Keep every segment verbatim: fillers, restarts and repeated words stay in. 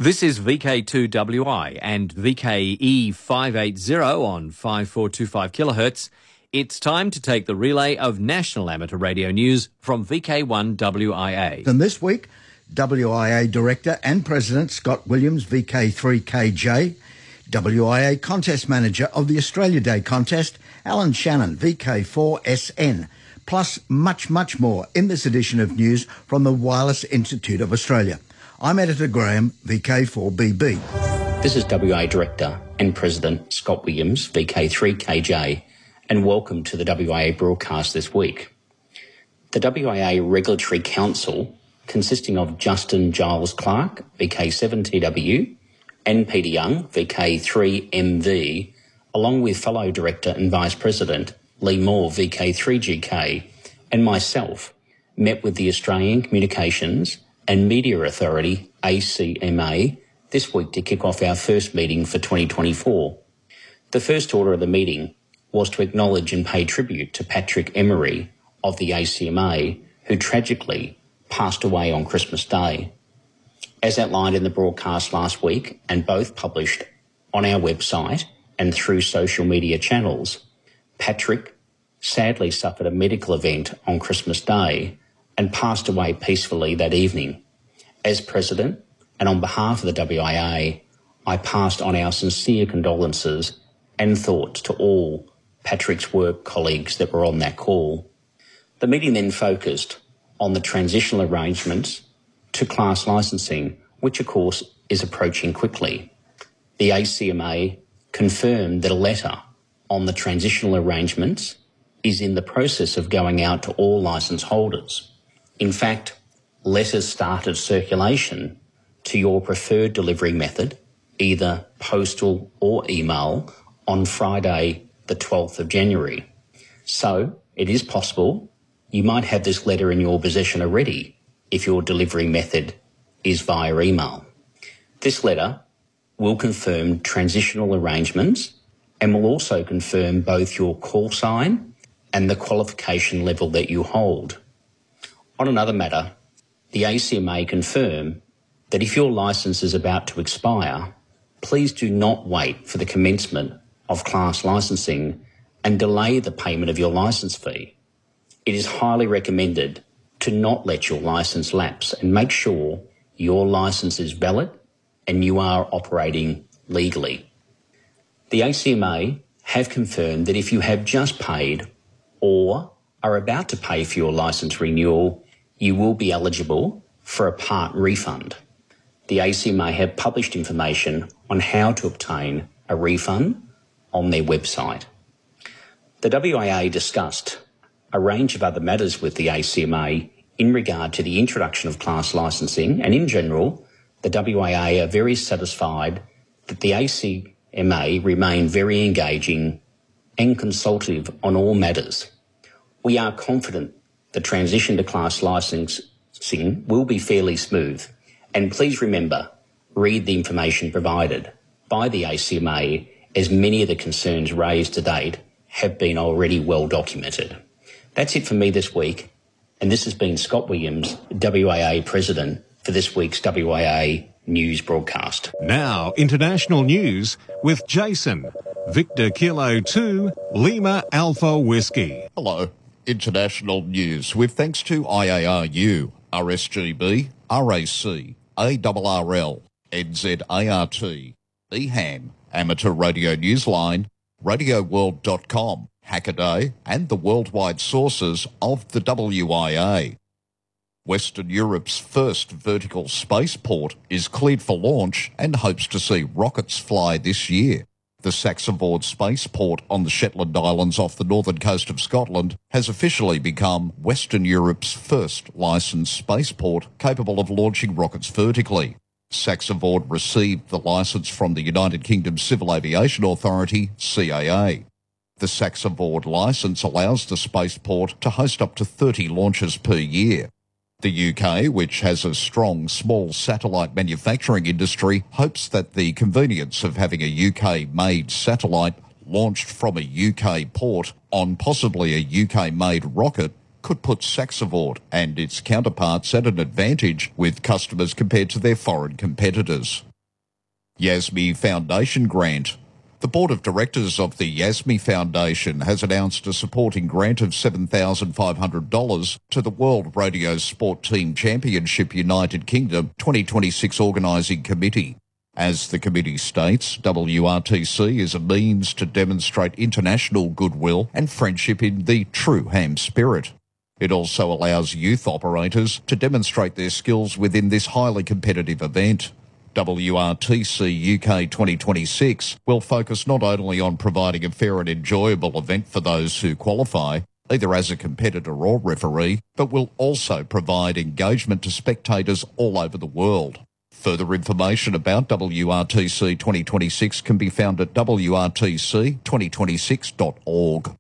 This is V K two W I and V K E five eighty on five four two five kilohertz. It's time to take the relay of national amateur radio news from V K one W I A. And this week, W I A Director and President Scott Williams, V K three K J, W I A Contest Manager of the Australia Day Contest, Alan Shannon, V K four S N, plus much, much more in this edition of news from the Wireless Institute of Australia. I'm Editor Graham, V K four B B. This is W I A Director and President Scott Williams, V K three K J, and welcome to the W I A broadcast this week. The W I A Regulatory Council, consisting of Justin Giles Clark, V K seven T W, and Peter Young, V K three M V, along with fellow Director and Vice President Lee Moore, V K three G K, and myself, met with the Australian Communications and Media Authority, A C M A, this week to kick off our first meeting for twenty twenty-four. The first order of the meeting was to acknowledge and pay tribute to Patrick Emery of the A C M A, who tragically passed away on Christmas Day. As outlined in the broadcast last week and both published on our website and through social media channels, Patrick sadly suffered a medical event on Christmas Day and passed away peacefully that evening. As President, and on behalf of the W I A, I passed on our sincere condolences and thoughts to all Patrick's work colleagues that were on that call. The meeting then focused on the transitional arrangements to class licensing, which of course is approaching quickly. The A C M A confirmed that a letter on the transitional arrangements is in the process of going out to all licence holders. In fact, letters started circulation to your preferred delivery method, either postal or email, on Friday the twelfth of January. So it is possible you might have this letter in your possession already if your delivery method is via email. This letter will confirm transitional arrangements and will also confirm both your call sign and the qualification level that you hold. On another matter, the A C M A confirm that if your licence is about to expire, please do not wait for the commencement of class licensing and delay the payment of your licence fee. It is highly recommended to not let your licence lapse and make sure your licence is valid and you are operating legally. The A C M A have confirmed that if you have just paid or are about to pay for your licence renewal, you will be eligible for a part refund. The A C M A have published information on how to obtain a refund on their website. The W I A discussed a range of other matters with the A C M A in regard to the introduction of class licensing, and in general, the W I A are very satisfied that the A C M A remain very engaging and consultative on all matters. We are confident the transition to class licensing will be fairly smooth, and please remember, read the information provided by the A C M A, as many of the concerns raised to date have been already well documented. That's it for me this week, and this has been Scott Williams, W I A President, for this week's W I A News broadcast. Now, international news with Jason, Victor Kilo two, Lima Alpha Whiskey. Hello. International news with thanks to I A R U, R S G B, R A C, A R R L, N Z A R T, E H A M, Amateur Radio Newsline, radio world dot com, Hackaday, and the worldwide sources of the W I A. Western Europe's first vertical spaceport is cleared for launch and hopes to see rockets fly this year. The Saxavord Spaceport on the Shetland Islands off the northern coast of Scotland has officially become Western Europe's first licensed spaceport capable of launching rockets vertically. Saxavord received the licence from the United Kingdom Civil Aviation Authority, C A A. The Saxavord licence allows the spaceport to host up to thirty launches per year. The U K, which has a strong small satellite manufacturing industry, hopes that the convenience of having a U K-made satellite launched from a U K port on possibly a U K-made rocket could put Saxavord and its counterparts at an advantage with customers compared to their foreign competitors. Yasmi Foundation grant. The Board of Directors of the Yasmi Foundation has announced a supporting grant of seven thousand five hundred dollars to the World Radio Sport Team Championship United Kingdom twenty twenty-six Organising Committee. As the committee states, W R T C is a means to demonstrate international goodwill and friendship in the true ham spirit. It also allows youth operators to demonstrate their skills within this highly competitive event. W R T C U K twenty twenty-six will focus not only on providing a fair and enjoyable event for those who qualify, either as a competitor or referee, but will also provide engagement to spectators all over the world. Further information about W R T C twenty twenty-six can be found at w r t c twenty twenty-six dot org.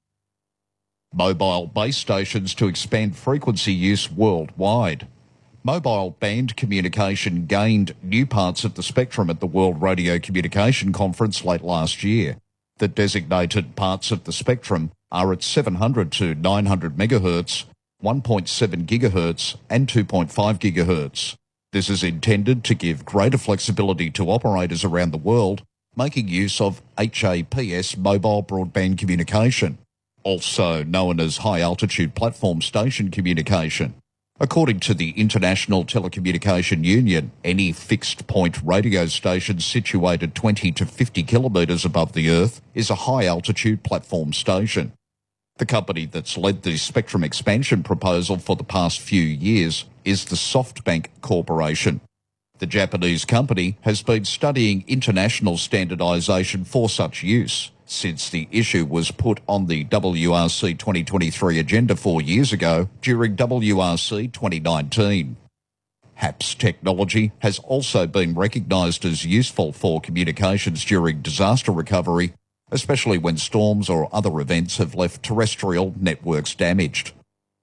Mobile base stations to expand frequency use worldwide. Mobile band communication gained new parts of the spectrum at the World Radio Communication Conference late last year. The designated parts of the spectrum are at seven hundred to nine hundred megahertz, one point seven gigahertz and two point five gigahertz. This is intended to give greater flexibility to operators around the world making use of H A P S mobile broadband communication, also known as high-altitude platform station communication. According to the International Telecommunication Union, any fixed-point radio station situated twenty to fifty kilometres above the Earth is a high-altitude platform station. The company that's led the spectrum expansion proposal for the past few years is the SoftBank Corporation. The Japanese company has been studying international standardisation for such use since the issue was put on the W R C twenty twenty-three agenda four years ago during W R C twenty nineteen. HAPS technology has also been recognised as useful for communications during disaster recovery, especially when storms or other events have left terrestrial networks damaged.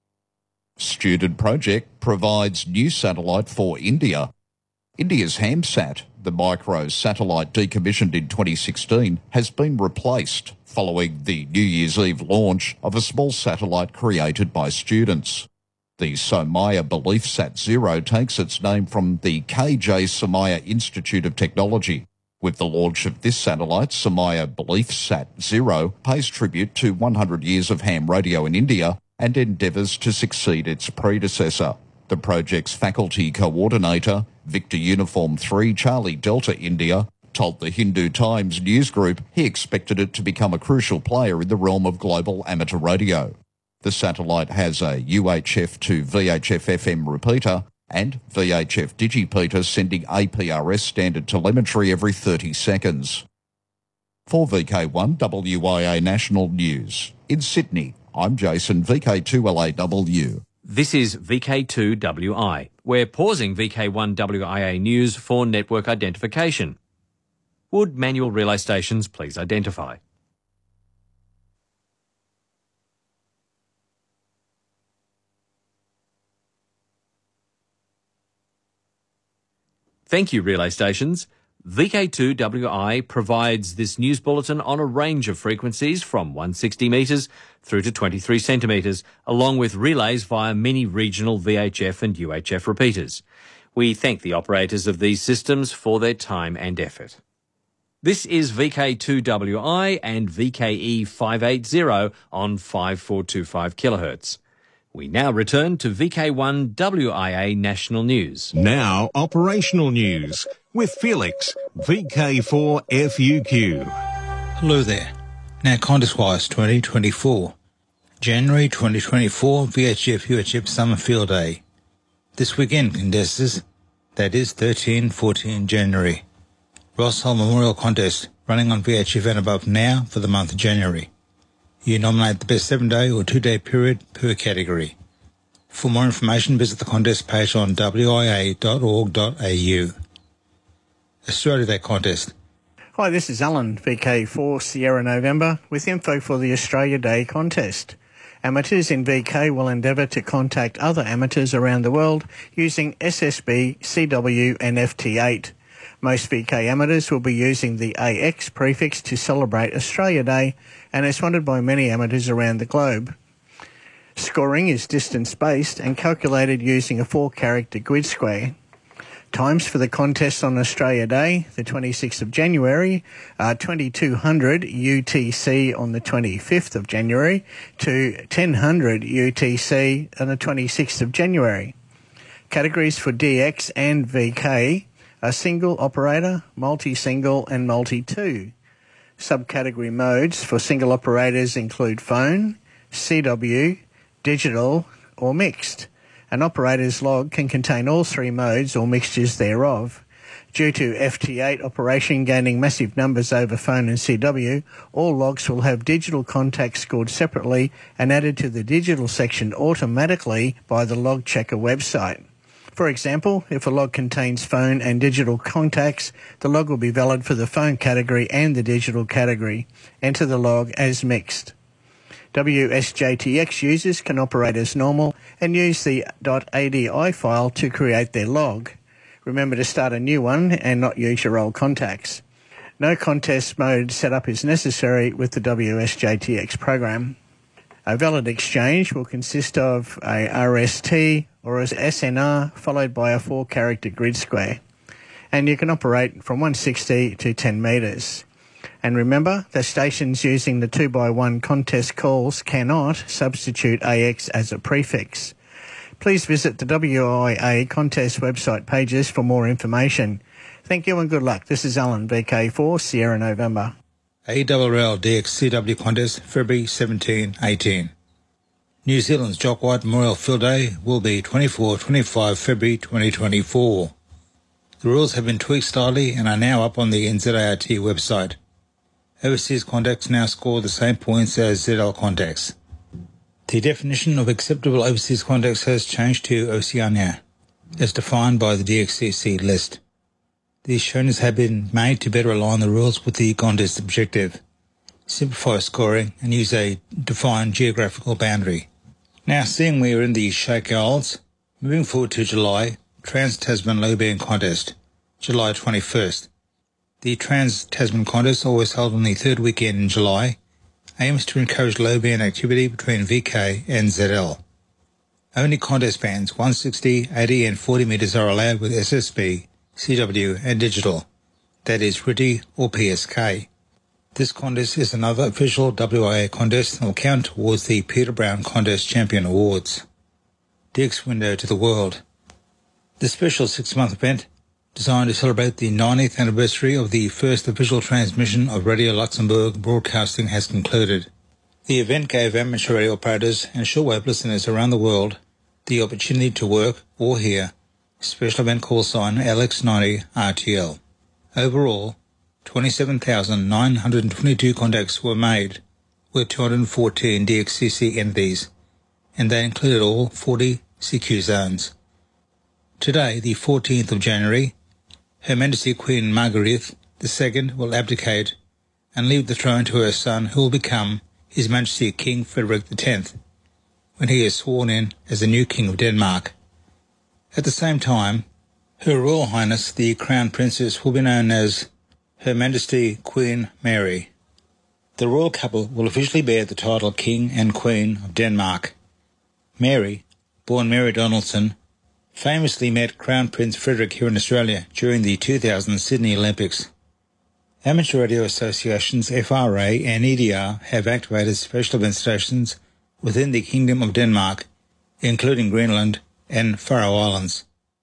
Student Project provides new satellite for India. India's HamSat, the micro satellite decommissioned in twenty sixteen, has been replaced following the New Year's Eve launch of a small satellite created by students. The Somaya BeliefSat Zero takes its name from the K J Somaya Institute of Technology. With the launch of this satellite, Somaya BeliefSat Zero pays tribute to one hundred years of ham radio in India and endeavours to succeed its predecessor. The project's faculty coordinator, Victor Uniform three Charlie Delta India, told the Hindu Times news group he expected it to become a crucial player in the realm of global amateur radio. The satellite has a U H F to V H F F M repeater and V H F digipeater sending A P R S standard telemetry every thirty seconds. For V K one W I A National News, in Sydney, I'm Jason, V K two L A W. This is V K two W I. We're pausing V K one W I A news for network identification. Would manual relay stations please identify? Thank you, relay stations. V K two W I provides this news bulletin on a range of frequencies from one hundred sixty metres through to twenty-three centimetres, along with relays via many regional V H F and U H F repeaters. We thank the operators of these systems for their time and effort. This is V K two W I and V K E five eighty on five four two five kilohertz. We now return to V K one W I A National News. Now, operational news with Felix, V K four F U Q. Hello there. Now, contest-wise twenty twenty-four. January twenty twenty-four V H F U H F Summer Field Day. This weekend, contestants, that is thirteen fourteen January. Ross Hull Memorial Contest, running on V H F and above now for the month of January. You nominate the best seven-day or two-day period per category. For more information, visit the contest page on w i a dot org dot a u. Australia Day Contest. Hi, this is Alan, V K four Sierra November, with info for the Australia Day Contest. Amateurs in V K will endeavour to contact other amateurs around the world using S S B, C W and F T eight. Most V K amateurs will be using the A X prefix to celebrate Australia Day and is funded by many amateurs around the globe. Scoring is distance-based and calculated using a four-character grid square. times for the contest on Australia Day, the twenty-sixth of January, uh, twenty-two hundred U T C on the twenty-fifth of January to ten hundred U T C on the twenty-sixth of January. Categories for D X and V K are single operator, multi-single and multi-two. Subcategory modes for single operators include phone, C W, digital or mixed. An operator's log can contain all three modes or mixtures thereof. Due to F T eight operation gaining massive numbers over phone and C W, all logs will have digital contacts scored separately and added to the digital section automatically by the log checker website. For example, if a log contains phone and digital contacts, the log will be valid for the phone category and the digital category. Enter the log as mixed. W S J T X users can operate as normal and use the .adi file to create their log. Remember to start a new one and not use your old contacts. No contest mode setup is necessary with the W S J T X program. A valid exchange will consist of a R S T or as S N R followed by a four-character grid square. And you can operate from one hundred sixty to ten metres. And remember, the stations using the two by one contest calls cannot substitute A X as a prefix. Please visit the W I A contest website pages for more information. Thank you and good luck. This is Alan, V K four, Sierra November. A R L D X C W contest, February seventeenth eighteen. New Zealand's Jock White Memorial Field Day will be twenty-fourth to twenty-fifth February twenty twenty-four. The rules have been tweaked slightly and are now up on the N Z A R T website. Overseas contacts now score the same points as Z L contacts. The definition of acceptable overseas contacts has changed to Oceania, as defined by the D X C C list. These changes have been made to better align the rules with the contest objective, simplify scoring and use a defined geographical boundary. Now, seeing we are in the Shake Isles, moving forward to July, Trans-Tasman Low Band Contest, July twenty-first. The Trans-Tasman Contest, always held on the third weekend in July, aims to encourage low band activity between V K and Z L. Only contest bands one hundred sixty, eighty and forty metres are allowed with S S B, C W and digital, that is R T T I or P S K. This contest is another official W I A contest and will count towards the Peter Brown Contest Champion Awards. D X Window to the World. The special six-month event, designed to celebrate the ninetieth anniversary of the first official transmission of Radio Luxembourg broadcasting, has concluded. The event gave amateur radio operators and shortwave listeners around the world the opportunity to work or hear special event call sign L X ninety R T L. Overall, twenty-seven thousand nine hundred twenty-two contacts were made with two hundred fourteen D X C C entities, and they included all forty C Q zones. Today, the fourteenth of January, Her Majesty Queen Margarethe the Second will abdicate and leave the throne to her son, who will become His Majesty King Frederick the Tenth, when he is sworn in as the new King of Denmark. At the same time, Her Royal Highness the Crown Princess will be known as Her Majesty Queen Mary. The royal couple will officially bear the title King and Queen of Denmark. Mary, born Mary Donaldson, famously met Crown Prince Frederick here in Australia during the two thousand Sydney Olympics. Amateur radio associations F R A and E D R have activated special event stations within the Kingdom of Denmark, including Greenland and Faroe Islands.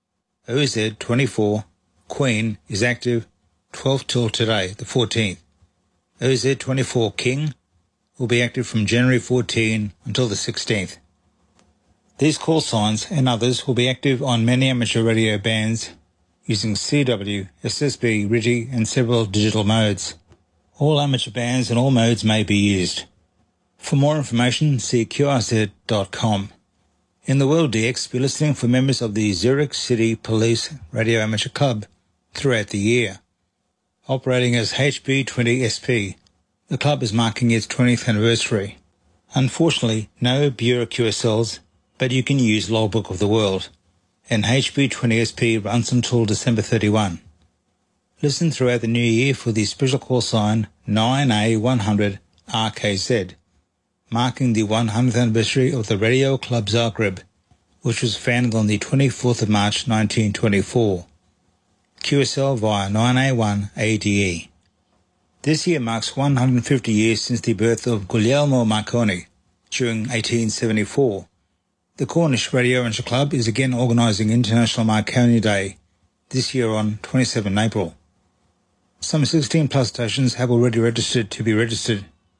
O Z twenty-four Queen is active twelve till today, the fourteenth. O Z twenty-four King will be active from January fourteenth until the sixteenth. These call signs and others will be active on many amateur radio bands using C W, S S B, R T T I and several digital modes. All amateur bands and all modes may be used. For more information, see Q R Z dot com. In the World D X, be listening for members of the Zurich City Police Radio Amateur Club throughout the year. Operating as H B twenty S P, the club is marking its twentieth anniversary. Unfortunately, no Bureau Q S Ls, but you can use Logbook of the World, and H B twenty S P runs until December thirty-first. Listen throughout the new year for the special call sign nine A one hundred R K Z, marking the one hundredth anniversary of the Radio Club Zagreb, which was founded on the twenty-fourth of March nineteen twenty-four. Q S L via nine A one A D E. This year marks one hundred fifty years since the birth of Guglielmo Marconi during eighteen seventy-four. The Cornish Radio Amateur Club is again organising International Marconi Day, this year on the twenty-seventh of April. Some sixteen plus stations have already registered to be registered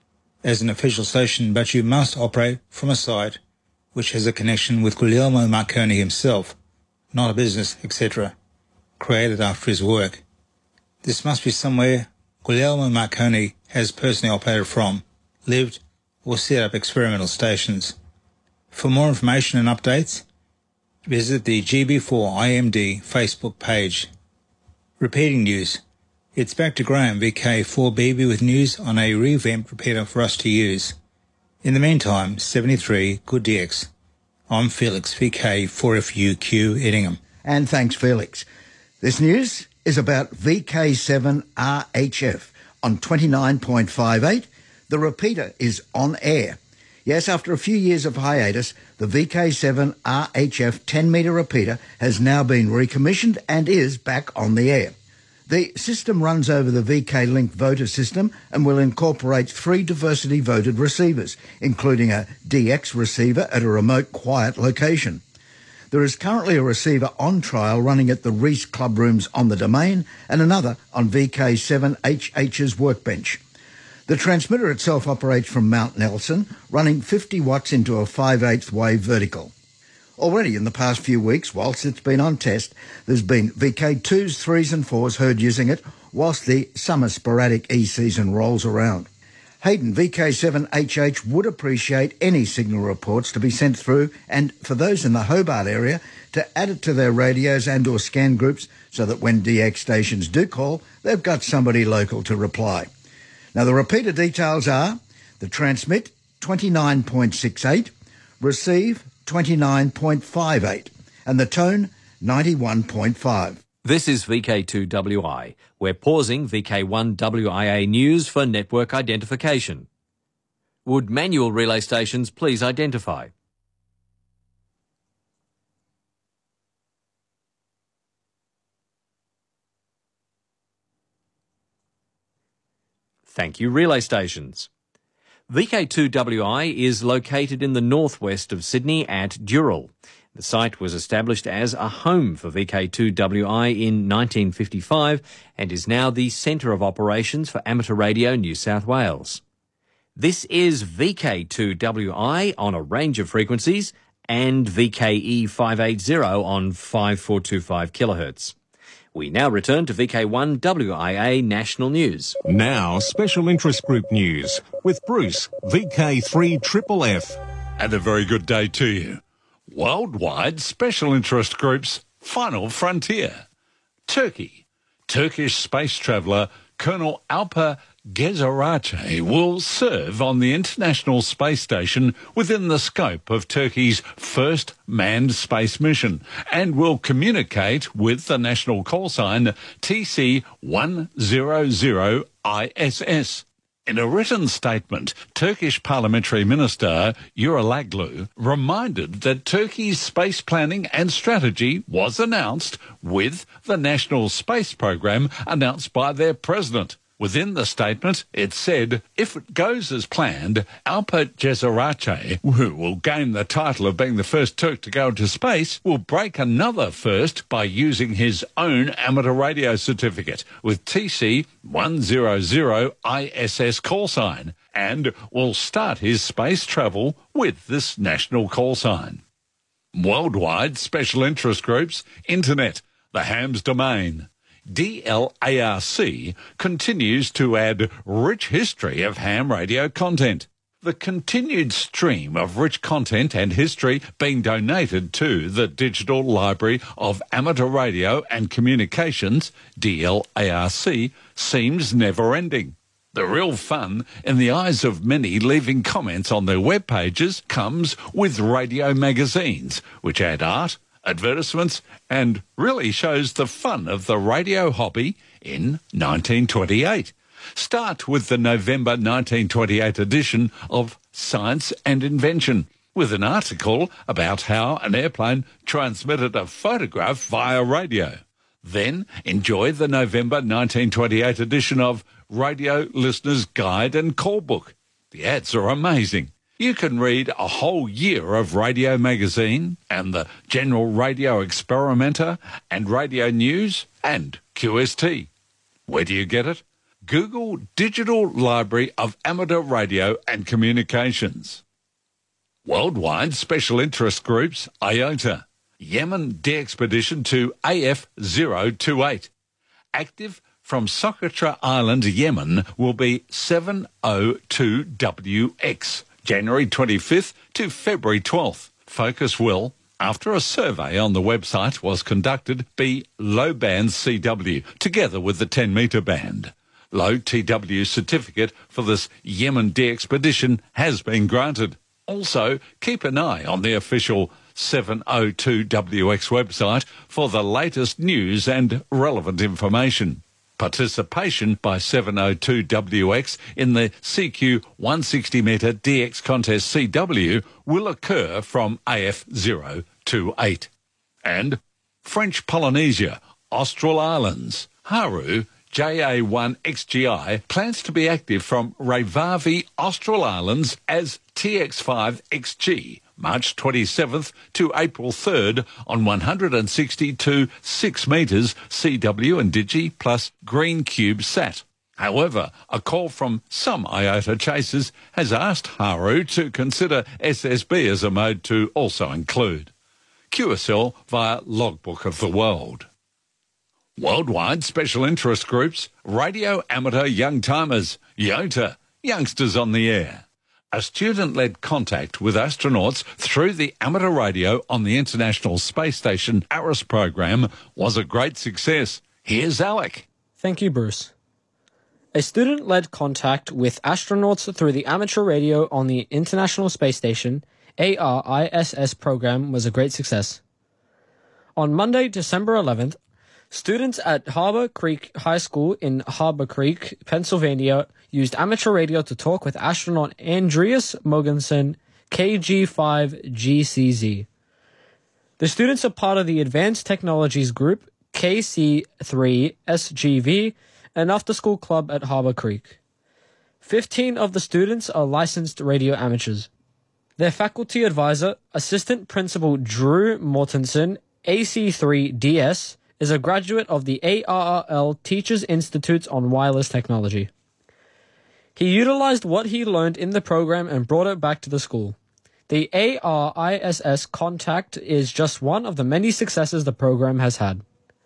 as an official station, but you must operate from a site which has a connection with Guglielmo Marconi himself, not a business, et cetera, created after his work. This must be somewhere Guglielmo Marconi has personally operated from, lived, or set up experimental stations. For more information and updates, visit the G B four I M D Facebook page. Repeating news. It's back to Graham, V K four B B, with news on a revamped repeater for us to use. In the meantime, seventy-three, Good D X. I'm Felix, V K four F U Q, Edingham. And thanks, Felix. This news is about V K seven R H F on twenty-nine point five eight. The repeater is on air. Yes, after a few years of hiatus, the V K seven R H F ten metre repeater has now been recommissioned and is back on the air. The system runs over the V K Link voter system and will incorporate three diversity voted receivers, including a D X receiver at a remote quiet location. There is currently a receiver on trial running at the Reese Club Rooms on the Domain and another on V K seven H H's workbench. The transmitter itself operates from Mount Nelson, running fifty watts into a five eighths wave vertical. Already in the past few weeks, whilst it's been on test, there's been V K twos, threes and fours heard using it, whilst the summer sporadic E-season rolls around. Hayden, V K seven H H would appreciate any signal reports to be sent through, and for those in the Hobart area, to add it to their radios and or scan groups so that when D X stations do call, they've got somebody local to reply. Now, the repeater details are the transmit twenty-nine point six eight, receive twenty-nine point five eight, and the tone ninety-one point five. This is V K two W I. We're pausing V K one W I A news for network identification. Would manual relay stations please identify? Thank you, relay stations. V K two W I is located in the northwest of Sydney at Dural. The site was established as a home for V K two W I in nineteen fifty-five and is now the centre of operations for Amateur Radio New South Wales. This is V K two W I on a range of frequencies and V K E five eighty on five four two five kilohertz. We now return to V K one W I A National News. Now, Special Interest Group News with Bruce, V K three F F F. And a very good day to you. Worldwide Special Interest Group's final frontier. Turkey. Turkish space traveller Colonel Alper Gezerate will serve on the International Space Station within the scope of Turkey's first manned space mission and will communicate with the national call sign T C one hundred I S S. In a written statement, Turkish Parliamentary Minister Yuralaglu reminded that Turkey's space planning and strategy was announced with the National Space Programme announced by their president. Within the statement, it said, if it goes as planned, Alper Gezerate, who will gain the title of being the first Turk to go into space, will break another first by using his own amateur radio certificate with T C one hundred I S S call sign and will start his space travel with this national call sign. Worldwide Special Interest Groups, Internet, the Hams Domain. D L A R C continues to add rich history of ham radio content. The continued stream of rich content and history being donated to the Digital Library of Amateur Radio and Communications, D L A R C, seems never-ending. The real fun, in the eyes of many leaving comments on their web pages, comes with radio magazines, which add art, advertisements, and really shows the fun of the radio hobby in nineteen twenty-eight. Start with the November nineteen twenty-eight edition of Science and Invention, with an article about how an airplane transmitted a photograph via radio. Then enjoy the November nineteen twenty-eight edition of Radio Listener's Guide and Call Book. The ads are amazing. You can read a whole year of Radio Magazine and the General Radio Experimenter and Radio News and Q S T. Where do you get it? Google Digital Library of Amateur Radio and Communications. Worldwide Special Interest Groups, I O T A. Yemen de-expedition to A F zero two eight. Active from Socotra Island, Yemen, will be seven oh two W X, January twenty-fifth to February twelfth. Focus will, after a survey on the website was conducted, be low-band C W, together with the ten metre band. Low T W certificate for this Yemen de-expedition has been granted. Also, keep an eye on the official seven oh two W X website for the latest news and relevant information. Participation by seven oh two W X in the C Q one hundred sixty metre D X contest C W will occur from A F zero two eight. And French Polynesia, Austral Islands, Haru, J A one X G I plans to be active from Revavi, Austral Islands as T X five X G, March twenty-seventh to April third on one hundred sixty-two six metres C W and Digi plus Green Cube Sat. However, a call from some I O T A chasers has asked Haru to consider S S B as a mode to also include. Q S L via Logbook of the World. Worldwide Special Interest Groups, Radio Amateur Young Timers, YOTA, Youngsters on the Air. A student-led contact with astronauts through the amateur radio on the International Space Station ARIS program was a great success. Here's Alec. Thank you, Bruce. A student-led contact with astronauts through the amateur radio on the International Space Station A R I S S program was a great success. On Monday, December eleventh, students at Harbor Creek High School in Harbor Creek, Pennsylvania, used amateur radio to talk with astronaut Andreas Mogensen, K G five G C Z. The students are part of the Advanced Technologies Group, K C three S G V, an after-school club at Harbor Creek. Fifteen of the students are licensed radio amateurs. Their faculty advisor, Assistant Principal Drew Mortensen, A C three D S, is a graduate of the A R R L Teachers Institutes on Wireless Technology. He utilized what he learned in the program and brought it back to the school. The A R I S S contact is just one of the many successes the program has had.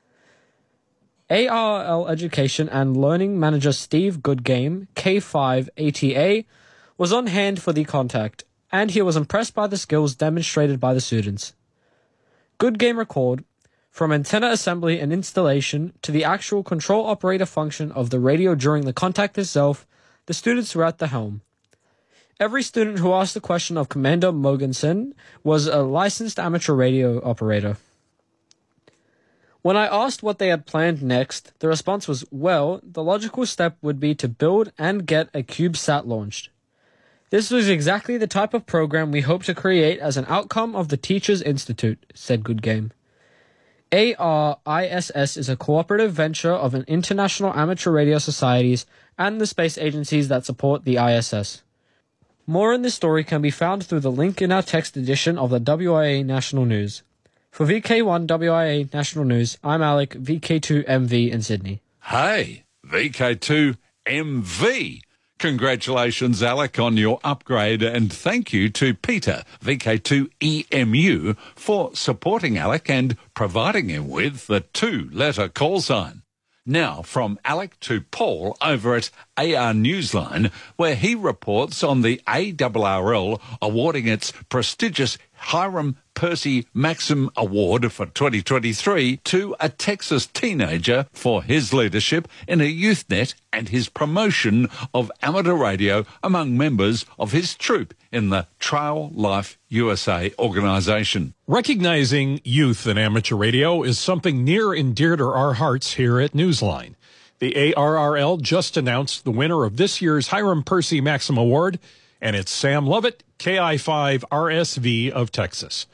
A R R L Education and Learning Manager Steve Goodgame, K five A T A, was on hand for the contact, and he was impressed by the skills demonstrated by the students. Goodgame recalled, from antenna assembly and installation to the actual control operator function of the radio during the contact itself, the students were at the helm. Every student who asked the question of Commander Mogensen was a licensed amateur radio operator. When I asked what they had planned next, the response was, well, the logical step would be to build and get a CubeSat launched. This was exactly the type of program we hope to create as an outcome of the Teachers Institute, said Goodgame. A R I S S is a cooperative venture of an international amateur radio societies and the space agencies that support the I S S. More in this story can be found through the link in our text edition of the W I A National News. For V K one W I A National News, I'm Alec, V K two M V in Sydney. Hey, V K two M V. Congratulations, Alec, on your upgrade, and thank you to Peter, V K two E M U, for supporting Alec and providing him with the two-letter call sign. Now, from Alec to Paul over at A R Newsline, where he reports on the A R R L awarding its prestigious Hiram Percy Maxim Award for twenty twenty-three to a Texas teenager for his leadership in a youth net and his promotion of amateur radio among members of his troop in the Trail Life U S A organization. Recognizing youth in amateur radio is something near and dear to our hearts here at Newsline. The A R R L just announced the winner of this year's Hiram Percy Maxim Award, and it's Sam Lovett, K I five R S V of Texas.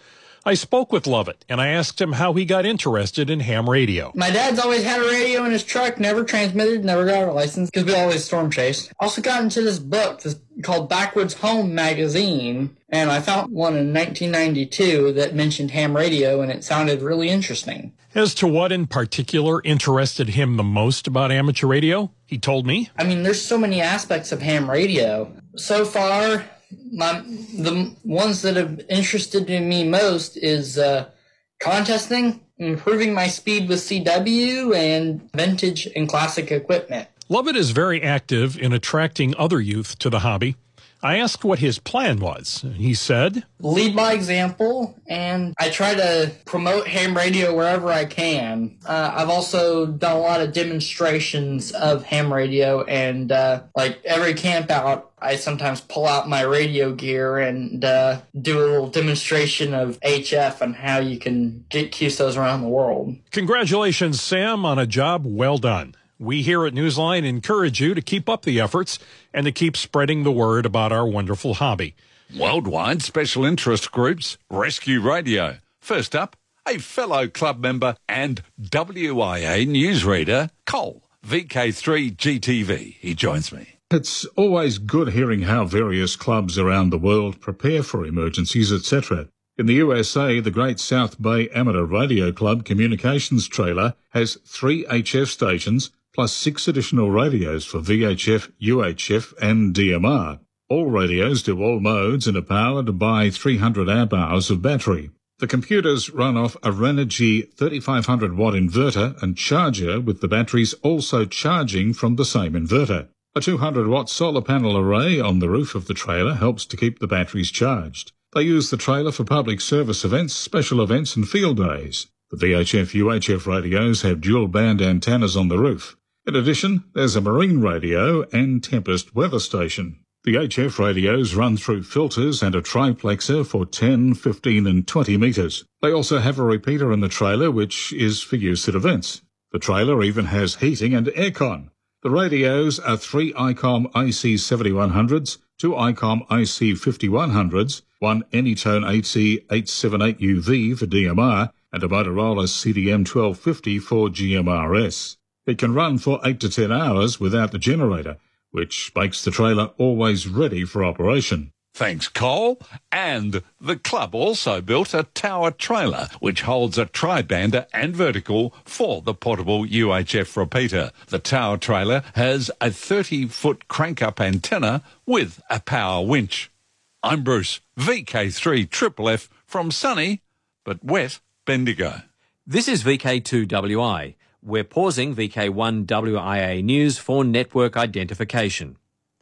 I spoke with Lovett, and I asked him how he got interested in ham radio. My dad's always had a radio in his truck, never transmitted, never got a license, because we always storm chased. Also got into this book this, called Backwoods Home Magazine, and I found one in nineteen ninety-two that mentioned ham radio, and it sounded really interesting. As to what in particular interested him the most about amateur radio, he told me. I mean, there's so many aspects of ham radio. So far, my the ones that have interested in me most is uh, contesting, improving my speed with C W, and vintage and classic equipment. Lovett is very active in attracting other youth to the hobby. I asked what his plan was. He said, lead by example, and I try to promote ham radio wherever I can. Uh, I've also done a lot of demonstrations of ham radio, and uh, like every camp out, I sometimes pull out my radio gear and uh, do a little demonstration of H F and how you can get Q S Os around the world. Congratulations, Sam, on a job well done. We here at Newsline encourage you to keep up the efforts and to keep spreading the word about our wonderful hobby. Worldwide special interest groups, Rescue Radio. First up, a fellow club member and W I A newsreader, Cole, V K three G T V. He joins me. It's always good hearing how various clubs around the world prepare for emergencies, et cetera. In the U S A, the Great South Bay Amateur Radio Club communications trailer has three H F stations, plus six additional radios for V H F, U H F and D M R. All radios do all modes and are powered by three hundred amp hours of battery. The computers run off a Renogy thirty-five hundred watt inverter and charger, with the batteries also charging from the same inverter. A two hundred watt solar panel array on the roof of the trailer helps to keep the batteries charged. They use the trailer for public service events, special events and field days. The V H F U H F radios have dual band antennas on the roof. In addition, there's a marine radio and Tempest weather station. The H F radios run through filters and a triplexer for ten, fifteen and twenty metres. They also have a repeater in the trailer, which is for use at events. The trailer even has heating and aircon. The radios are three I COM I C seventy-one hundreds, two I COM I C fifty-one hundreds, one Anytone A C eight seventy-eight U V for D M R, and a Motorola C D M twelve fifty for G M R S. It can run for eight to ten hours without the generator, which makes the trailer always ready for operation. Thanks, Cole. And the club also built a tower trailer, which holds a tri-bander and vertical for the portable U H F repeater. The tower trailer has a thirty-foot crank-up antenna with a power winch. I'm Bruce, V K three F F F from sunny but wet Bendigo. This is V K two W I. We're pausing V K one W I A news for network identification.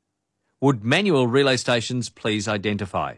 Would manual relay stations please identify?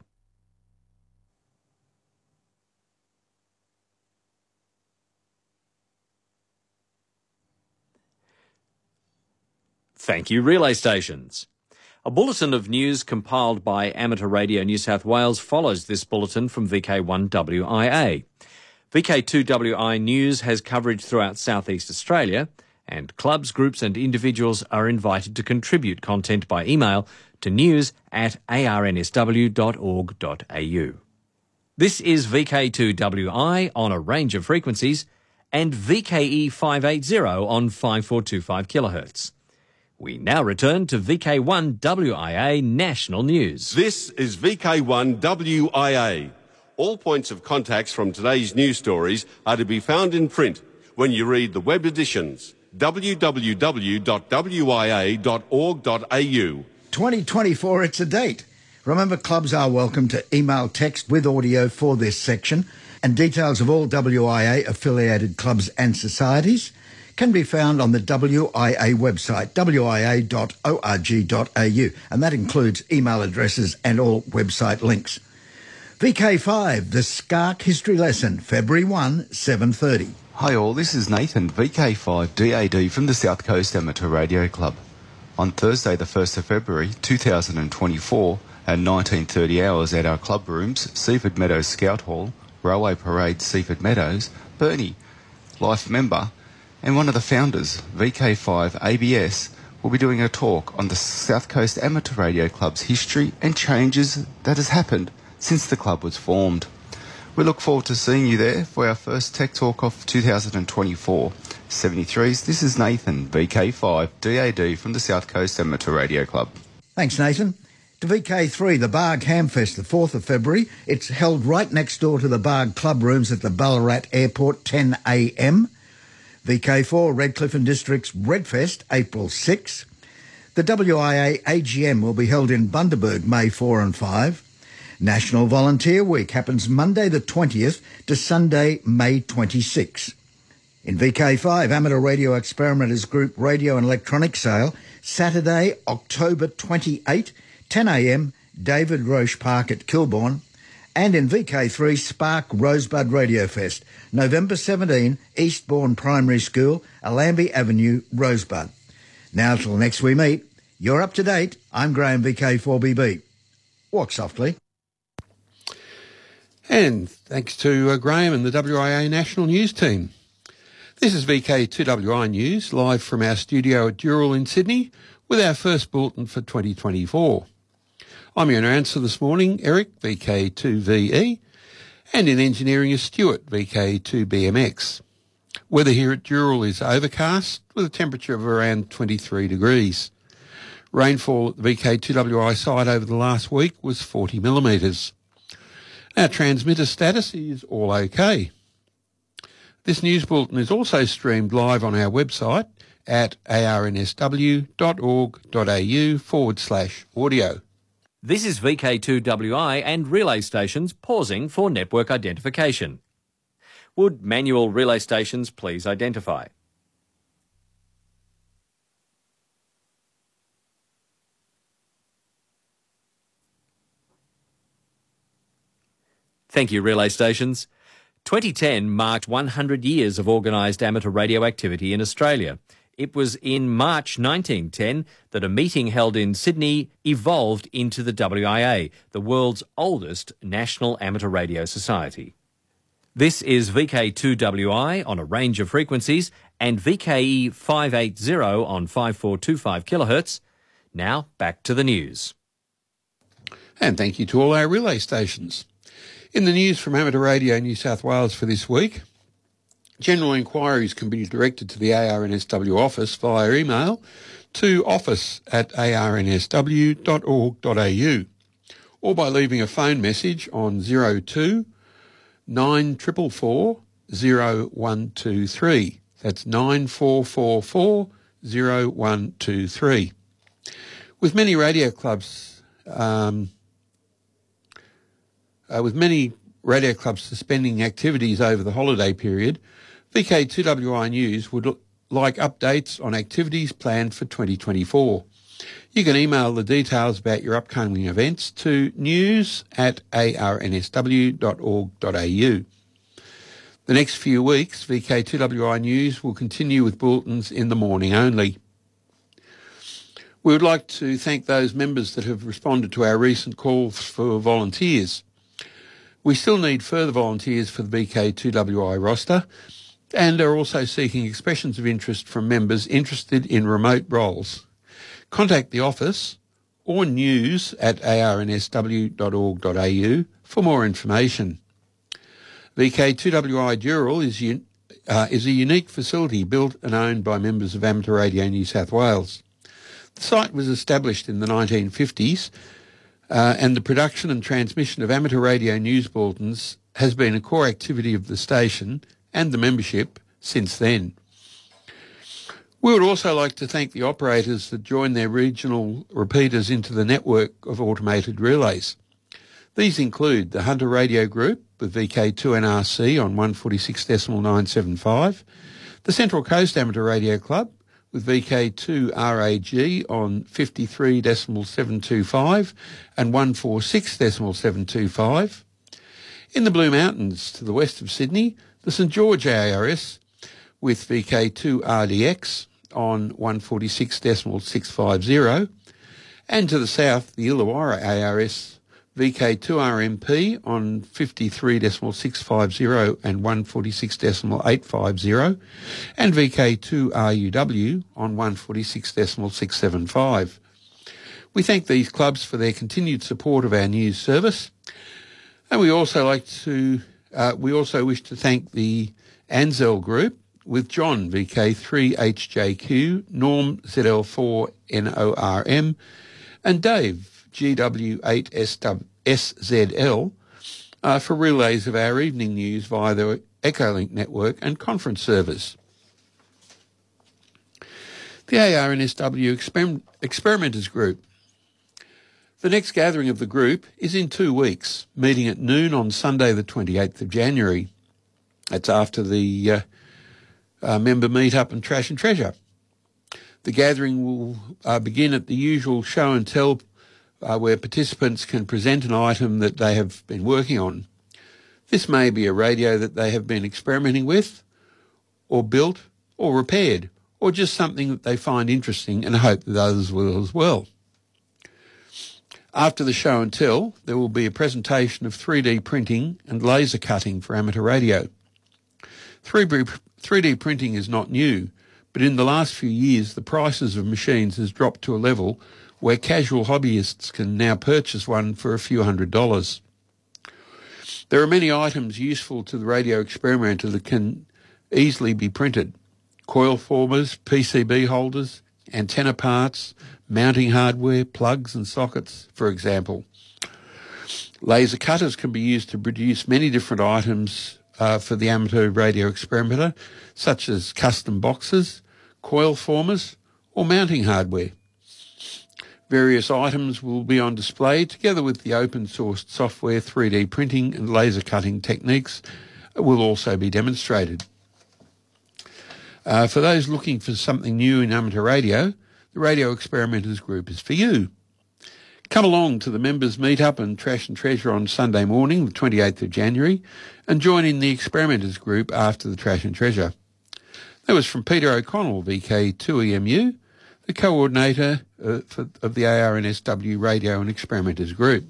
Thank you, relay stations. A bulletin of news compiled by Amateur Radio New South Wales follows this bulletin from V K one W I A. V K two W I News has coverage throughout South East Australia, and clubs, groups and individuals are invited to contribute content by email to news at a r n s w dot org dot a u. This is V K two W I on a range of frequencies and V K E five eighty on five four two five kilohertz. We now return to V K one W I A National News. This is V K one W I A. All points of contacts from today's news stories are to be found in print when you read the web editions, w w w dot w i a dot org dot a u. twenty twenty-four, it's a date. Remember, clubs are welcome to email text with audio for this section, and details of all W I A-affiliated clubs and societies can be found on the W I A website, w i a dot org dot a u, and that includes email addresses and all website links. V K five, the Skark History Lesson, February first, seven thirty. Hi all, this is Nathan, V K five D A D from the South Coast Amateur Radio Club. On Thursday the first of February two thousand twenty-four at nineteen thirty hours at our club rooms, Seaford Meadows Scout Hall, Railway Parade, Seaford Meadows, Bernie, life member and one of the founders, V K five A B S, will be doing a talk on the South Coast Amateur Radio Club's history and changes that has happened since the club was formed. We look forward to seeing you there for our first Tech Talk of two thousand twenty-four. seventy-threes, this is Nathan, V K five D A D from the South Coast Amateur Radio Club. Thanks, Nathan. To V K three, the Barg Hamfest, the fourth of February. It's held right next door to the Barg Club Rooms at the Ballarat Airport, ten a m. V K four, Redcliffe and District's Redfest, April sixth. The W I A A G M will be held in Bundaberg, May fourth and fifth. National Volunteer Week happens Monday the twentieth to Sunday, May twenty-sixth. In V K five, Amateur Radio Experimenters Group Radio and Electronic Sale, Saturday, October twenty-eighth, ten a m, David Roche Park at Kilbourne. And in V K three, Spark Rosebud Radio Fest, November seventeenth, Eastbourne Primary School, Allambie Avenue, Rosebud. Now till next we meet, you're up to date. I'm Graham, V K four B B. Walk softly. And thanks to uh, Graham and the W I A National News team. This is V K two W I News, live from our studio at Dural in Sydney, with our first bulletin for twenty twenty-four. I'm your announcer this morning, Eric, V K two V E, and in engineering is Stuart, V K two B M X. Weather here at Dural is overcast, with a temperature of around twenty-three degrees. Rainfall at the V K two W I site over the last week was forty millimetres. Our transmitter status is all okay. This news bulletin is also streamed live on our website at arnsw.org.au forward slash audio. This is V K two W I and relay stations pausing for network identification. Would manual relay stations please identify? Thank you, relay stations. twenty ten marked one hundred years of organised amateur radio activity in Australia. It was in March nineteen ten that a meeting held in Sydney evolved into the W I A, the world's oldest national amateur radio society. This is V K two W I on a range of frequencies and V K E five eighty on five four two five kilohertz. Now back to the news. And thank you to all our relay stations. In the news from Amateur Radio New South Wales for this week, general inquiries can be directed to the A R N S W office via email to office at a r n s w dot org dot a u or by leaving a phone message on zero two nine four four four zero one two three. That's nine four four four zero one two three. With many radio clubs um, Uh, with many radio clubs suspending activities over the holiday period, V K two W I News would l- like updates on activities planned for twenty twenty-four. You can email the details about your upcoming events to news at a r n s w dot org dot a u. The next few weeks, V K two W I News will continue with bulletins in the morning only. We would like to thank those members that have responded to our recent calls for volunteers. We still need further volunteers for the V K two W I roster and are also seeking expressions of interest from members interested in remote roles. Contact the office or news at a r n s w dot org dot a u for more information. V K two W I Dural is, un- uh, is a unique facility built and owned by members of Amateur Radio New South Wales. The site was established in the nineteen fifties Uh, and the production and transmission of amateur radio news bulletins has been a core activity of the station and the membership since then. We would also like to thank the operators that joined their regional repeaters into the network of automated relays. These include the Hunter Radio Group with V K two N R C on one forty-six point nine seven five, the Central Coast Amateur Radio Club with V K two R A G on fifty-three point seven two five and one forty-six point seven two five. In the Blue Mountains to the west of Sydney, the St George A R S with V K two R D X on one forty-six point six five zero, and to the south, the Illawarra A R S V K two R M P on fifty-three point six five zero and one forty-six point eight five zero, and V K two R U W on one forty-six point six seven five. We thank these clubs for their continued support of our news service, and we also like to Uh, we also wish to thank the Ansell Group with John, V K three H J Q, Norm, Z L four N O R M, and Dave, G W eight S Z L, uh, for relays of our evening news via the Echolink network and conference servers. The A R N S W Exper- Experimenters Group. The next gathering of the group is in two weeks, meeting at noon on Sunday the twenty-eighth of January. That's after the uh, uh, member meet-up and Trash and Treasure. The gathering will uh, begin at the usual show and tell uh, where participants can present an item that they have been working on. This may be a radio that they have been experimenting with, or built, or repaired, or just something that they find interesting and hope that others will as well. After the show and tell, there will be a presentation of three D printing and laser cutting for amateur radio. three D printing is not new, but in the last few years the prices of machines has dropped to a level where casual hobbyists can now purchase one for a few hundred dollars. There are many items useful to the radio experimenter that can easily be printed. Coil formers, P C B holders, antenna parts, mounting hardware, plugs and sockets, for example. Laser cutters can be used to produce many different items uh, for the amateur radio experimenter, such as custom boxes, coil formers, or mounting hardware. Various items will be on display together with the open-sourced software, three D printing and laser cutting techniques will also be demonstrated. Uh, for those looking for something new in amateur radio, the Radio Experimenters Group is for you. Come along to the members' meet-up and Trash and Treasure on Sunday morning, the twenty-eighth of January, and join in the Experimenters Group after the Trash and Treasure. That was from Peter O'Connell, V K two E M U, the coordinator uh, for, of the A R N S W Radio and Experimenters Group.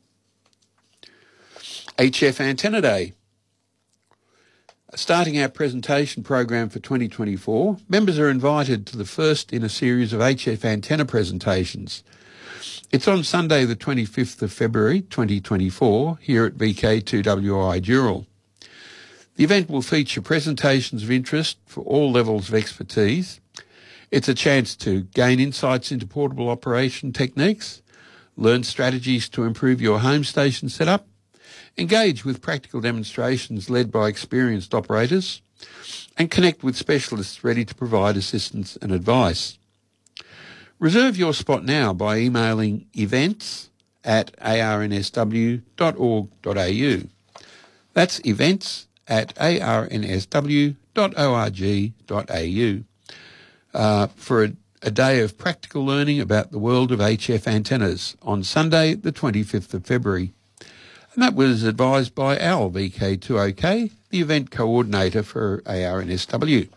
H F Antenna Day. Starting our presentation program for twenty twenty-four, members are invited to the first in a series of H F antenna presentations. It's on Sunday the twenty-fifth of February twenty twenty-four here at V K two W I Dural. The event will feature presentations of interest for all levels of expertise. It's a chance to gain insights into portable operation techniques, learn strategies to improve your home station setup, engage with practical demonstrations led by experienced operators, and connect with specialists ready to provide assistance and advice. Reserve your spot now by emailing events at a r n s w dot org dot a u. That's events at a r n s w dot org dot a u uh, for a, a day of practical learning about the world of H F antennas on Sunday the twenty-fifth of February. And that was advised by Al, V K two O K, the event coordinator for A R N S W.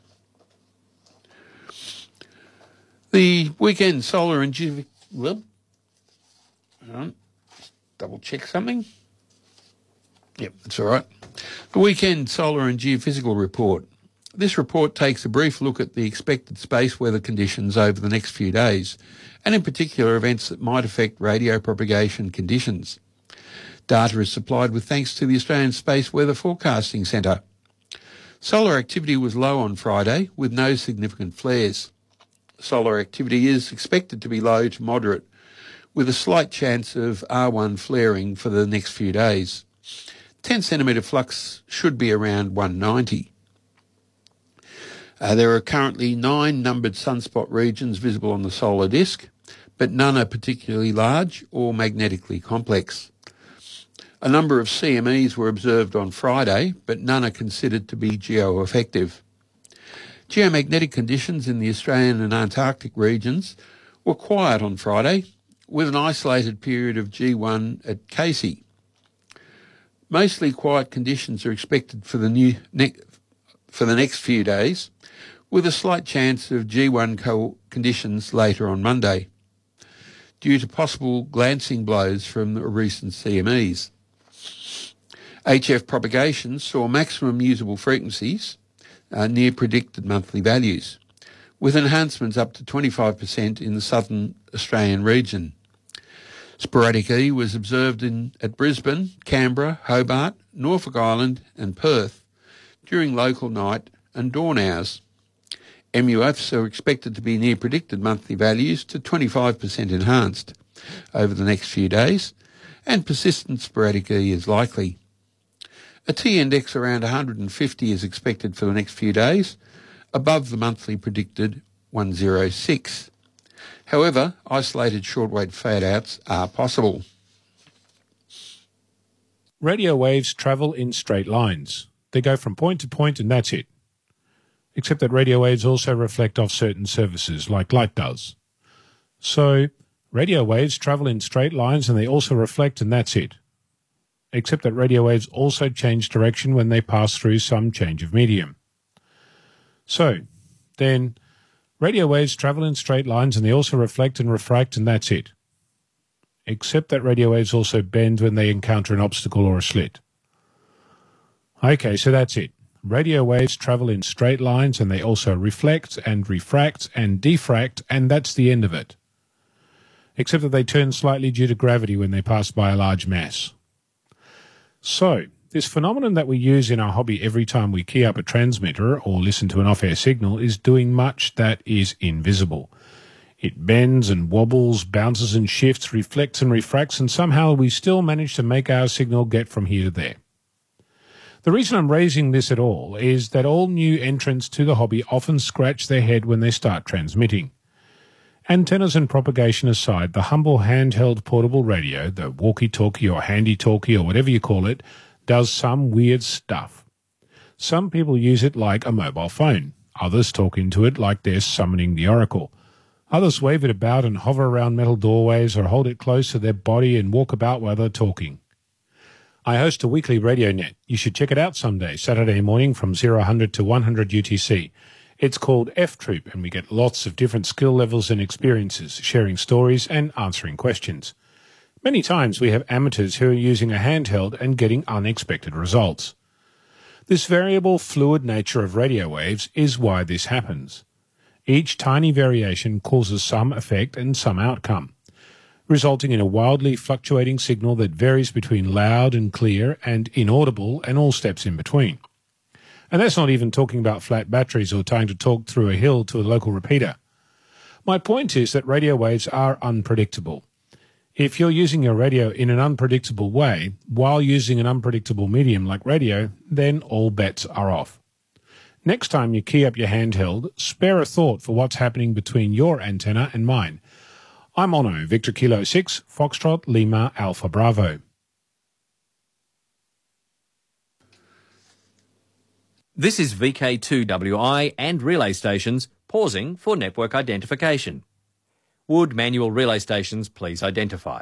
The weekend solar and ge- well, hang on, double check something. Yep, that's all right. The weekend solar and geophysical report. This report takes a brief look at the expected space weather conditions over the next few days, and in particular events that might affect radio propagation conditions. Data is supplied with thanks to the Australian Space Weather Forecasting Centre. Solar activity was low on Friday, with no significant flares. Solar activity is expected to be low to moderate, with a slight chance of R one flaring for the next few days. ten centimetre flux should be around one ninety. Uh, there are currently nine numbered sunspot regions visible on the solar disk, but none are particularly large or magnetically complex. A number of C M Es were observed on Friday, but none are considered to be geo-effective. Geomagnetic conditions in the Australian and Antarctic regions were quiet on Friday, with an isolated period of G one at Casey. Mostly quiet conditions are expected for the new ne- for the next few days, with a slight chance of G one co- conditions later on Monday, due to possible glancing blows from the recent C M Es. H F propagations saw maximum usable frequencies uh, near predicted monthly values, with enhancements up to twenty-five percent in the southern Australian region. Sporadic E was observed in at Brisbane, Canberra, Hobart, Norfolk Island and Perth during local night and dawn hours. M U Fs are expected to be near predicted monthly values to twenty-five percent enhanced over the next few days, and persistent sporadic E is likely. A T-index around one hundred fifty is expected for the next few days, above the monthly predicted one hundred six. However, isolated shortwave fade-outs are possible. Radio waves travel in straight lines. They go from point to point and that's it. Except that radio waves also reflect off certain surfaces, like light does. So, radio waves travel in straight lines and they also reflect and that's it. Except that radio waves also change direction when they pass through some change of medium. So, then, radio waves travel in straight lines and they also reflect and refract and that's it. Except that radio waves also bend when they encounter an obstacle or a slit. Okay, so that's it. Radio waves travel in straight lines and they also reflect and refract and diffract, and that's the end of it. Except that they turn slightly due to gravity when they pass by a large mass. So, this phenomenon that we use in our hobby every time we key up a transmitter or listen to an off-air signal is doing much that is invisible. It bends and wobbles, bounces and shifts, reflects and refracts, and somehow we still manage to make our signal get from here to there. The reason I'm raising this at all is that all new entrants to the hobby often scratch their head when they start transmitting. Antennas and propagation aside, the humble handheld portable radio, the walkie-talkie or handy-talkie or whatever you call it, does some weird stuff. Some people use it like a mobile phone. Others talk into it like they're summoning the oracle. Others wave it about and hover around metal doorways or hold it close to their body and walk about while they're talking. I host a weekly radio net. You should check it out someday, Saturday morning from zero hundred to one hundred U T C. It's called F-Troop, and we get lots of different skill levels and experiences, sharing stories and answering questions. Many times we have amateurs who are using a handheld and getting unexpected results. This variable, fluid nature of radio waves is why this happens. Each tiny variation causes some effect and some outcome, resulting in a wildly fluctuating signal that varies between loud and clear and inaudible and all steps in between. And that's not even talking about flat batteries or trying to talk through a hill to a local repeater. My point is that radio waves are unpredictable. If you're using your radio in an unpredictable way while using an unpredictable medium like radio, then all bets are off. Next time you key up your handheld, spare a thought for what's happening between your antenna and mine. I'm Ono, Victor Kilo six, Foxtrot, Lima, Alpha Bravo. This is V K two W I and relay stations pausing for network identification. Would manual relay stations please identify?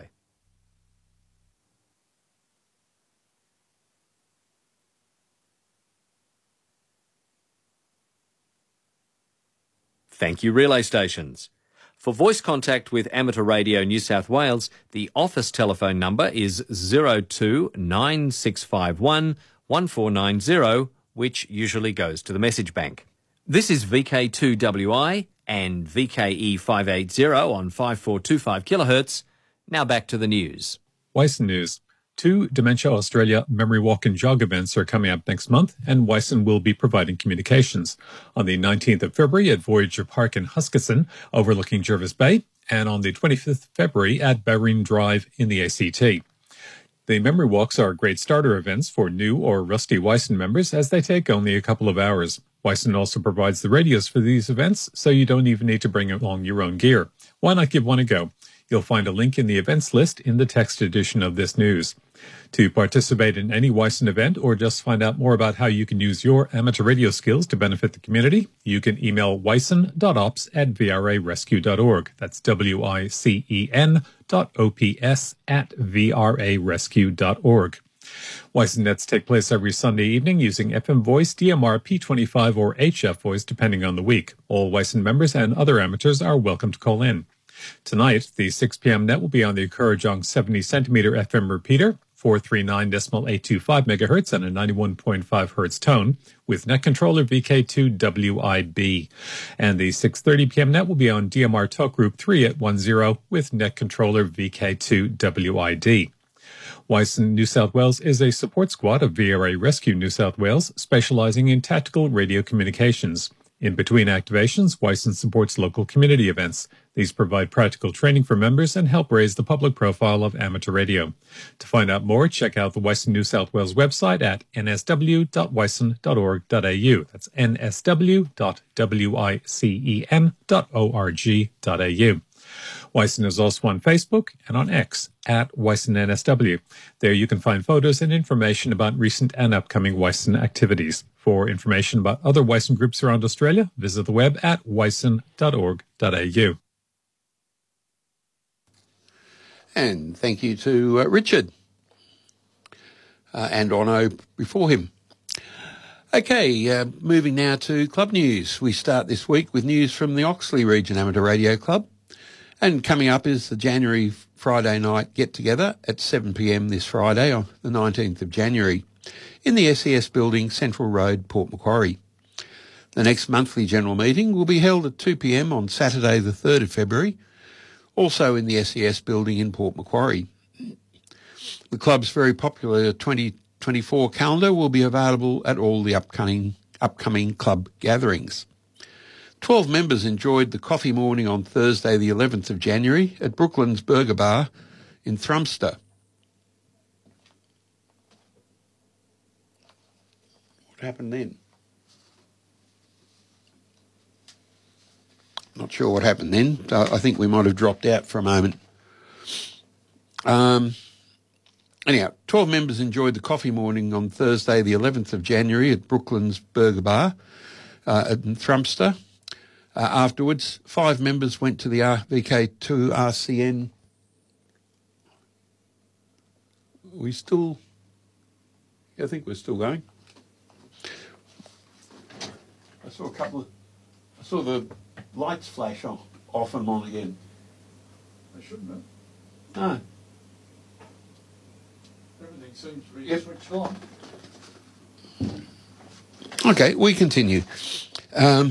Thank you, relay stations. For voice contact with Amateur Radio New South Wales, the office telephone number is zero two nine six five one one four nine zero, which usually goes to the message bank. This is V K two W I and V K E five eighty on five four two five kilohertz. Now back to the news. Wyson News. Two Dementia Australia Memory Walk and Jog events are coming up next month, and Wyson will be providing communications. On the nineteenth of February at Voyager Park in Huskisson, overlooking Jervis Bay, and on the twenty-fifth of February at Barreen Drive in the A C T. The Memory Walks are great starter events for new or rusty Wyson members, as they take only a couple of hours. Wyson also provides the radios for these events, so you don't even need to bring along your own gear. Why not give one a go? You'll find a link in the events list in the text edition of this news. To participate in any Wyson event or just find out more about how you can use your amateur radio skills to benefit the community, you can email wyson dot ops at v r a rescue dot org. That's W I C E N dot O P S at v r a rescue dot org. Wyson Nets take place every Sunday evening using F M voice, D M R, P twenty-five, or H F voice, depending on the week. All Wyson members and other amateurs are welcome to call in. Tonight, the six p.m. net will be on the Kurrajong seventy centimeter F M repeater, four thirty-nine point eight two five megahertz and a ninety-one point five hertz tone, with net controller V K two W I B. And the six thirty p.m. net will be on D M R Talk Group three at ten with net controller V K two W I D. Wyson New South Wales is a support squad of V R A Rescue New South Wales, specialising in tactical radio communications. In between activations, Wyson supports local community events. These provide practical training for members and help raise the public profile of amateur radio. To find out more, check out the Wyson New South Wales website at n s w dot wyson dot org dot a u. That's n s w dot wycen dot org dot a u. Wyson is also on Facebook and on X at Wyson N S W. There you can find photos and information about recent and upcoming Wyson activities. For information about other Wyson groups around Australia, visit the web at wyson dot org dot a u. And thank you to uh, Richard uh, and Ono before him. Okay, uh, moving now to club news. We start this week with news from the Oxley Region Amateur Radio Club. And coming up is the January Friday night get-together at seven p m this Friday, on the nineteenth of January, in the S E S building, Central Road, Port Macquarie. The next monthly general meeting will be held at two p m on Saturday the third of February, also in the S E S building in Port Macquarie. The club's very popular twenty twenty-four calendar will be available at all the upcoming, upcoming club gatherings. Twelve members enjoyed the coffee morning on Thursday the eleventh of January at Brooklands Burger Bar in Thrumster. What happened then? Not sure what happened then. I think we might have dropped out for a moment. Um, anyhow, twelve members enjoyed the coffee morning on Thursday the eleventh of January at Brooklands Burger Bar uh, in Thrumster. Uh, afterwards, five members went to the V K two R C N. We still, yeah, I think we're still going. I saw a couple of, I saw the lights flash on, off and on again. They shouldn't have. No. Everything seems to be Yep. switched on. Okay, we continue. Um,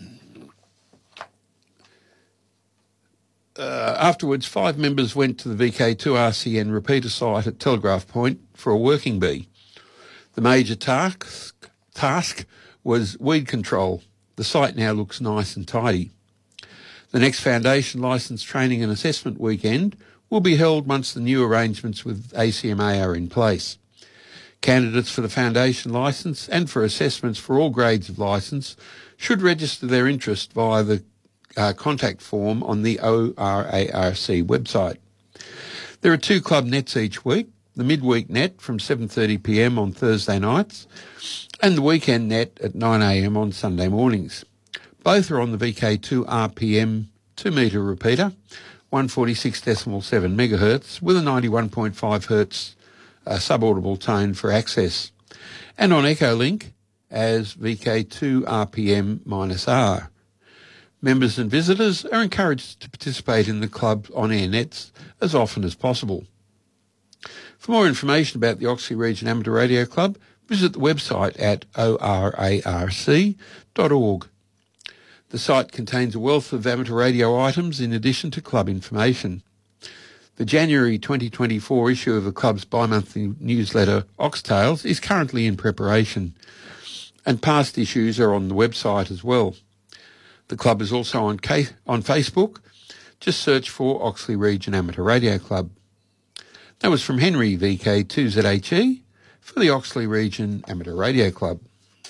Uh, afterwards, five members went to the V K two R C N repeater site at Telegraph Point for a working bee. The major task, task was weed control. The site now looks nice and tidy. The next foundation licence training and assessment weekend will be held once the new arrangements with A C M A are in place. Candidates for the foundation licence and for assessments for all grades of licence should register their interest via the Uh, contact form on the O R A R C website. There are two club nets each week, the midweek net from seven thirty p m on Thursday nights and the weekend net at nine a m on Sunday mornings. Both are on the V K two R P M two metre repeater, one forty-six point seven megahertz with a ninety-one point five hertz uh, subaudible tone for access, and on Echolink as V K two R P M R. Members and visitors are encouraged to participate in the club's on-air nets as often as possible. For more information about the Oxley Region Amateur Radio Club, visit the website at o r a r c dot org. The site contains a wealth of amateur radio items in addition to club information. The January twenty twenty-four issue of the club's bi-monthly newsletter, Oxtails, is currently in preparation, and past issues are on the website as well. The club is also on K- on Facebook. Just search for Oxley Region Amateur Radio Club. That was from Henry V K two Z H E for the Oxley Region Amateur Radio Club.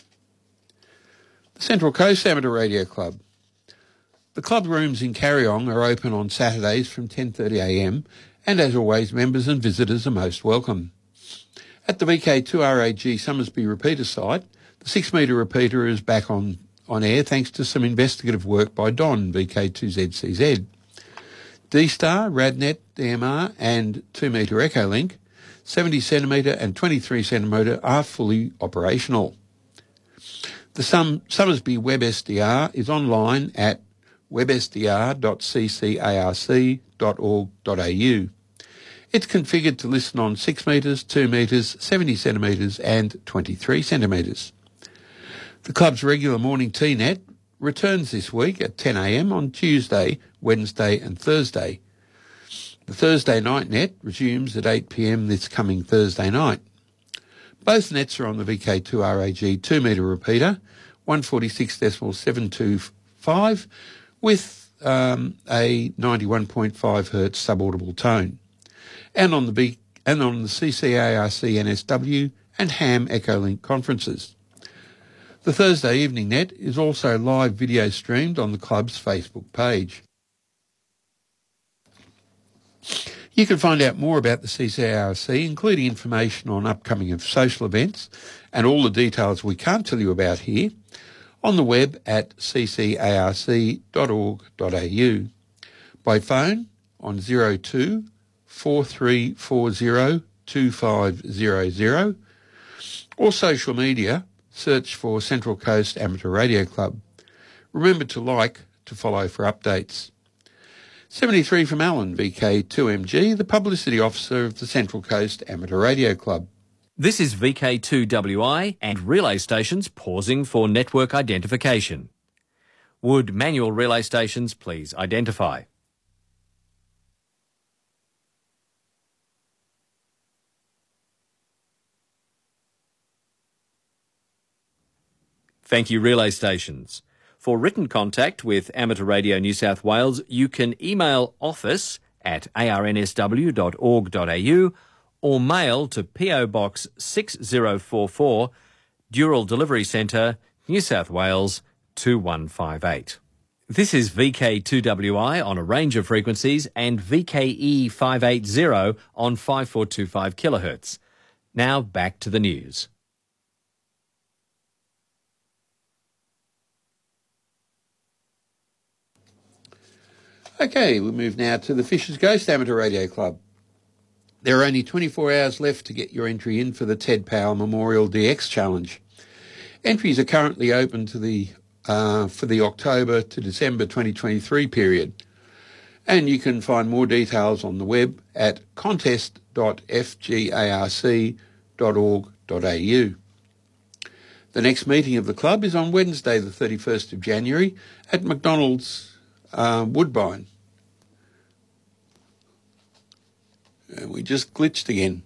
The Central Coast Amateur Radio Club. The club rooms in Carryong are open on Saturdays from ten thirty a m and as always members and visitors are most welcome. At the V K two R A G Summersby repeater site, the six metre repeater is back on on air thanks to some investigative work by Don, V K two Z C Z. D-Star, Radnet, D M R and two metre Echolink, seventy centimetre and twenty-three centimetre are fully operational. The Sum- Summersby Web S D R is online at web s d r dot c c a r c dot org dot a u. It's configured to listen on six metres, two metres, seventy centimetres and twenty-three centimetres. The club's regular morning tea net returns this week at ten a m on Tuesday, Wednesday and Thursday. The Thursday night net resumes at eight p m this coming Thursday night. Both nets are on the V K two R A G two metre repeater, one forty-six point seven two five, with um, a ninety-one point five hertz subaudible tone, and on the B- and on the C C A R C N S W and Ham Echolink conferences. The Thursday evening net is also live video streamed on the club's Facebook page. You can find out more about the C C A R C, including information on upcoming social events and all the details we can't tell you about here, on the web at c c a r c dot org dot a u, by phone on zero two four three four zero two five zero zero, or social media, search for Central Coast Amateur Radio Club. Remember to like to follow for updates. seventy-three from Alan, V K two M G, the Publicity Officer of the Central Coast Amateur Radio Club. This is V K two W I and relay stations pausing for network identification. Would manual relay stations please identify? Thank you, relay stations. For written contact with Amateur Radio New South Wales, you can email office at a r n s w dot org dot a u or mail to P O Box six zero four four, Dural Delivery Centre, New South Wales two one five eight. This is V K two W I on a range of frequencies and V K E five eighty on five four two five kilohertz. Now back to the news. Okay, we move now to the Fisher's Ghost Amateur Radio Club. There are only twenty-four hours left to get your entry in for the Ted Powell Memorial D X Challenge. Entries are currently open to the uh, for the October to December twenty twenty-three period, and you can find more details on the web at contest dot f garc dot org dot a u. The next meeting of the club is on Wednesday the thirty-first of January at McDonald's uh, Woodbine. And we just glitched again.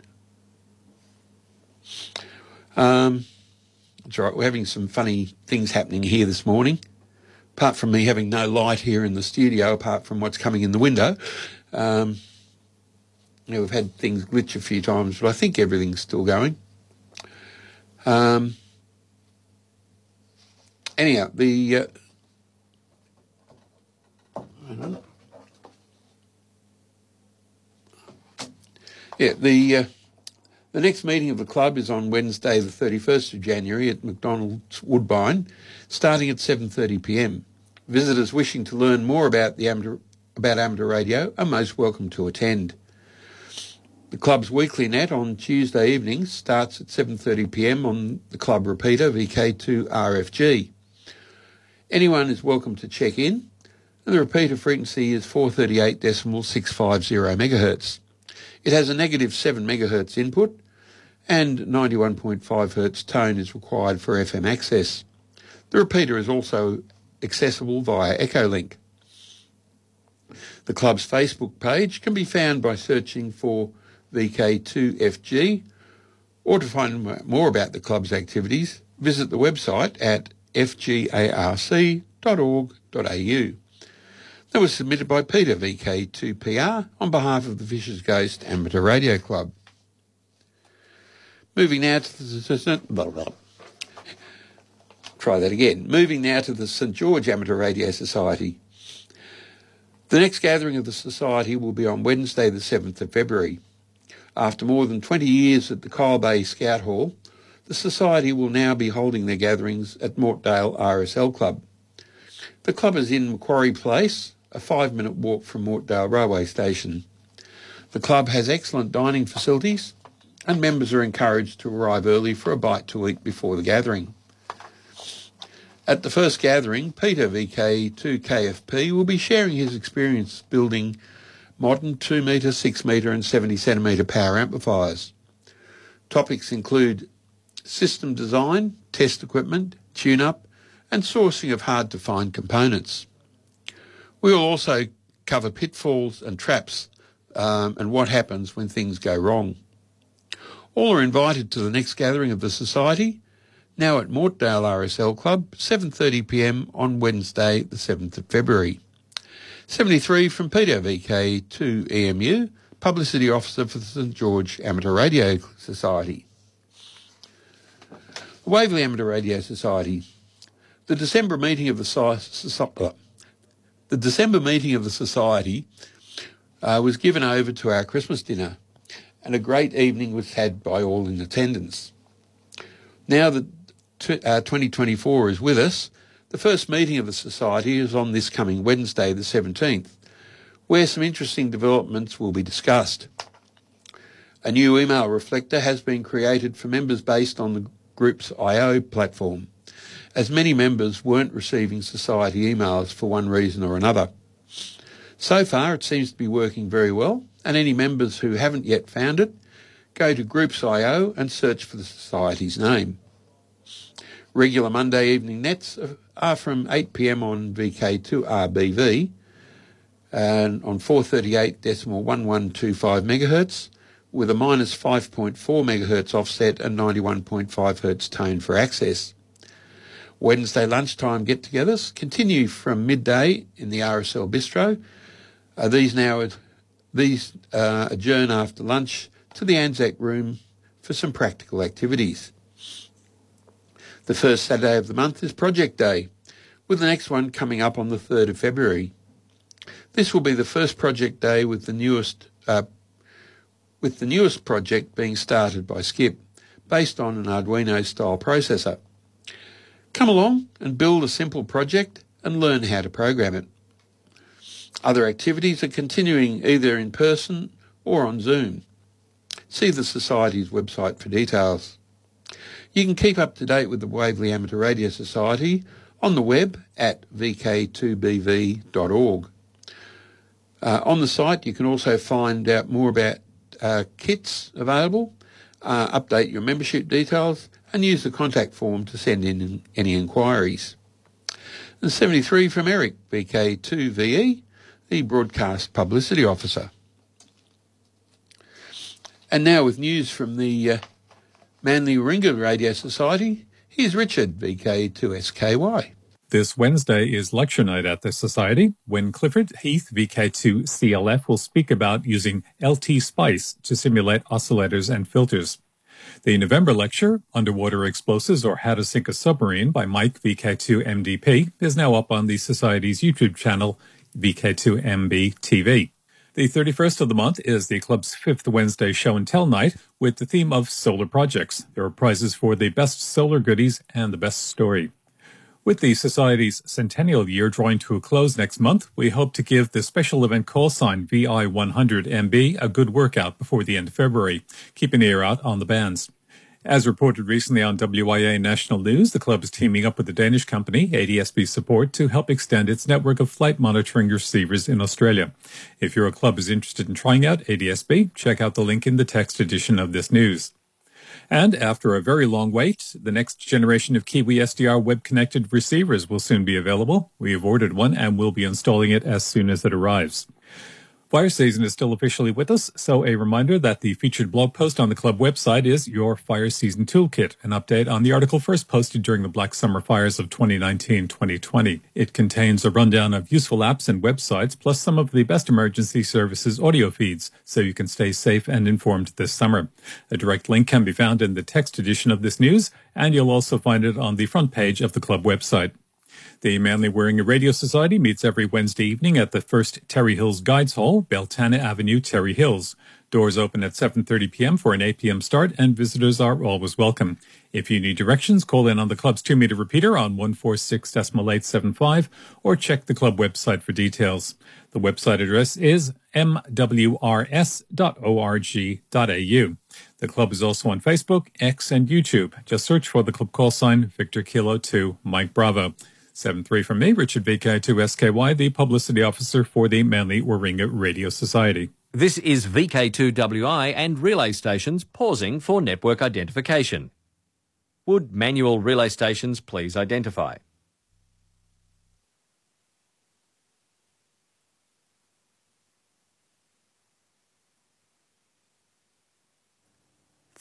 Um, it's all right, we're having some funny things happening here this morning. Apart from me having no light here in the studio, apart from what's coming in the window, um, you know, we've had things glitch a few times, but I think everything's still going. Um, anyhow, the... Uh, hang on. Yeah, the uh, the next meeting of the club is on Wednesday the thirty-first of January at McDonald's Woodbine, starting at seven thirty p m. Visitors wishing to learn more about the amateur, about amateur radio are most welcome to attend. The club's weekly net on Tuesday evenings starts at seven thirty p m on the club repeater V K two R F G. Anyone is welcome to check in, and the repeater frequency is four thirty-eight point six five zero megahertz. It has a negative seven megahertz input, and ninety-one point five hertz tone is required for F M access. The repeater is also accessible via Echolink. The club's Facebook page can be found by searching for V K two F G, or to find more about the club's activities, visit the website at f garc dot org dot a u. That was submitted by Peter, V K two P R, on behalf of the Fisher's Ghost Amateur Radio Club. Moving now to the... Try that again. Moving now to the St George Amateur Radio Society. The next gathering of the Society will be on Wednesday the seventh of February. After more than twenty years at the Kyle Bay Scout Hall, the Society will now be holding their gatherings at Mortdale R S L Club. The club is in Macquarie Place, a five-minute walk from Mortdale Railway Station. The club has excellent dining facilities, and members are encouraged to arrive early for a bite to eat before the gathering. At the first gathering, Peter, V K two K F P, will be sharing his experience building modern two metre, six metre and seventy centimetre power amplifiers. Topics include system design, test equipment, tune-up, and sourcing of hard-to-find components. We will also cover pitfalls and traps um, and what happens when things go wrong. All are invited to the next gathering of the Society, now at Mortdale R S L Club, seven thirty p m on Wednesday the seventh of February. seventy-three from Peter, V K two E M U, Publicity Officer for the St George Amateur Radio Society. Waverley Amateur Radio Society. The December meeting of the Society, the December meeting of the Society uh, was given over to our Christmas dinner, and a great evening was had by all in attendance. Now that t- uh, twenty twenty-four is with us, the first meeting of the Society is on this coming Wednesday the seventeenth, where some interesting developments will be discussed. A new email reflector has been created for members based on the group's I O platform, as many members weren't receiving Society emails for one reason or another. So far, it seems to be working very well, and any members who haven't yet found it, go to Groups dot I O and search for the Society's name. Regular Monday evening nets are from eight p m on V K two R B V and on four thirty-eight point one one two five megahertz, with a minus five point four megahertz offset and ninety-one point five hertz tone for access. Wednesday lunchtime get-togethers continue from midday in the R S L Bistro. Uh, these now these uh, adjourn after lunch to the Anzac Room for some practical activities. The first Saturday of the month is Project Day, with the next one coming up on the third of February. This will be the first Project Day with the newest uh, with the newest project being started by Skip, based on an Arduino-style processor. Come along and build a simple project and learn how to program it. Other activities are continuing either in person or on Zoom. See the Society's website for details. You can keep up to date with the Waverley Amateur Radio Society on the web at v k two b v dot org. Uh, on the site you can also find out more about uh, kits available, uh, update your membership details and use the contact form to send in any inquiries. And seventy-three from Eric, V K two V E, the Broadcast Publicity Officer. And now with news from the uh, Manly Warringah Radio Society, here's Richard, V K two S K Y. This Wednesday is lecture night at the Society, when Clifford Heath, V K two C L F, will speak about using L T Spice to simulate oscillators and filters. The November lecture, Underwater Explosives or How to Sink a Submarine by Mike, V K two M D P, is now up on the Society's YouTube channel, V K two M B T V. The thirty-first of the month is the club's fifth Wednesday show and tell night with the theme of solar projects. There are prizes for the best solar goodies and the best story. With the Society's centennial year drawing to a close next month, we hope to give the special event call sign V I one hundred M B a good workout before the end of February. Keep an ear out on the bands. As reported recently on W I A National News, the club is teaming up with the Danish company A D S B Support to help extend its network of flight monitoring receivers in Australia. If your club is interested in trying out A D S B, check out the link in the text edition of this news. And after a very long wait, the next generation of Kiwi S D R web-connected receivers will soon be available. We have ordered one and will be installing it as soon as it arrives. Fire season is still officially with us, so a reminder that the featured blog post on the club website is Your Fire Season Toolkit, an update on the article first posted during the Black Summer Fires of twenty nineteen twenty twenty. It contains a rundown of useful apps and websites, plus some of the best emergency services audio feeds, so you can stay safe and informed this summer. A direct link can be found in the text edition of this news, and you'll also find it on the front page of the club website. The Manly Warringah Radio Society meets every Wednesday evening at the First Terry Hills Guides Hall, Beltana Avenue, Terry Hills. Doors open at seven thirty p m for an eight p m start, and visitors are always welcome. If you need directions, call in on the club's two-meter repeater on one four six decimal eight seven five, or check the club website for details. The website address is m w r s dot org dot a u. The club is also on Facebook, X, and YouTube. Just search for the club call sign Victor Kilo two Mike Bravo. seven three from me, Richard V K two S K Y, the Publicity Officer for the Manly Warringah Radio Society. This is V K two W I and relay stations pausing for network identification. Would manual relay stations please identify?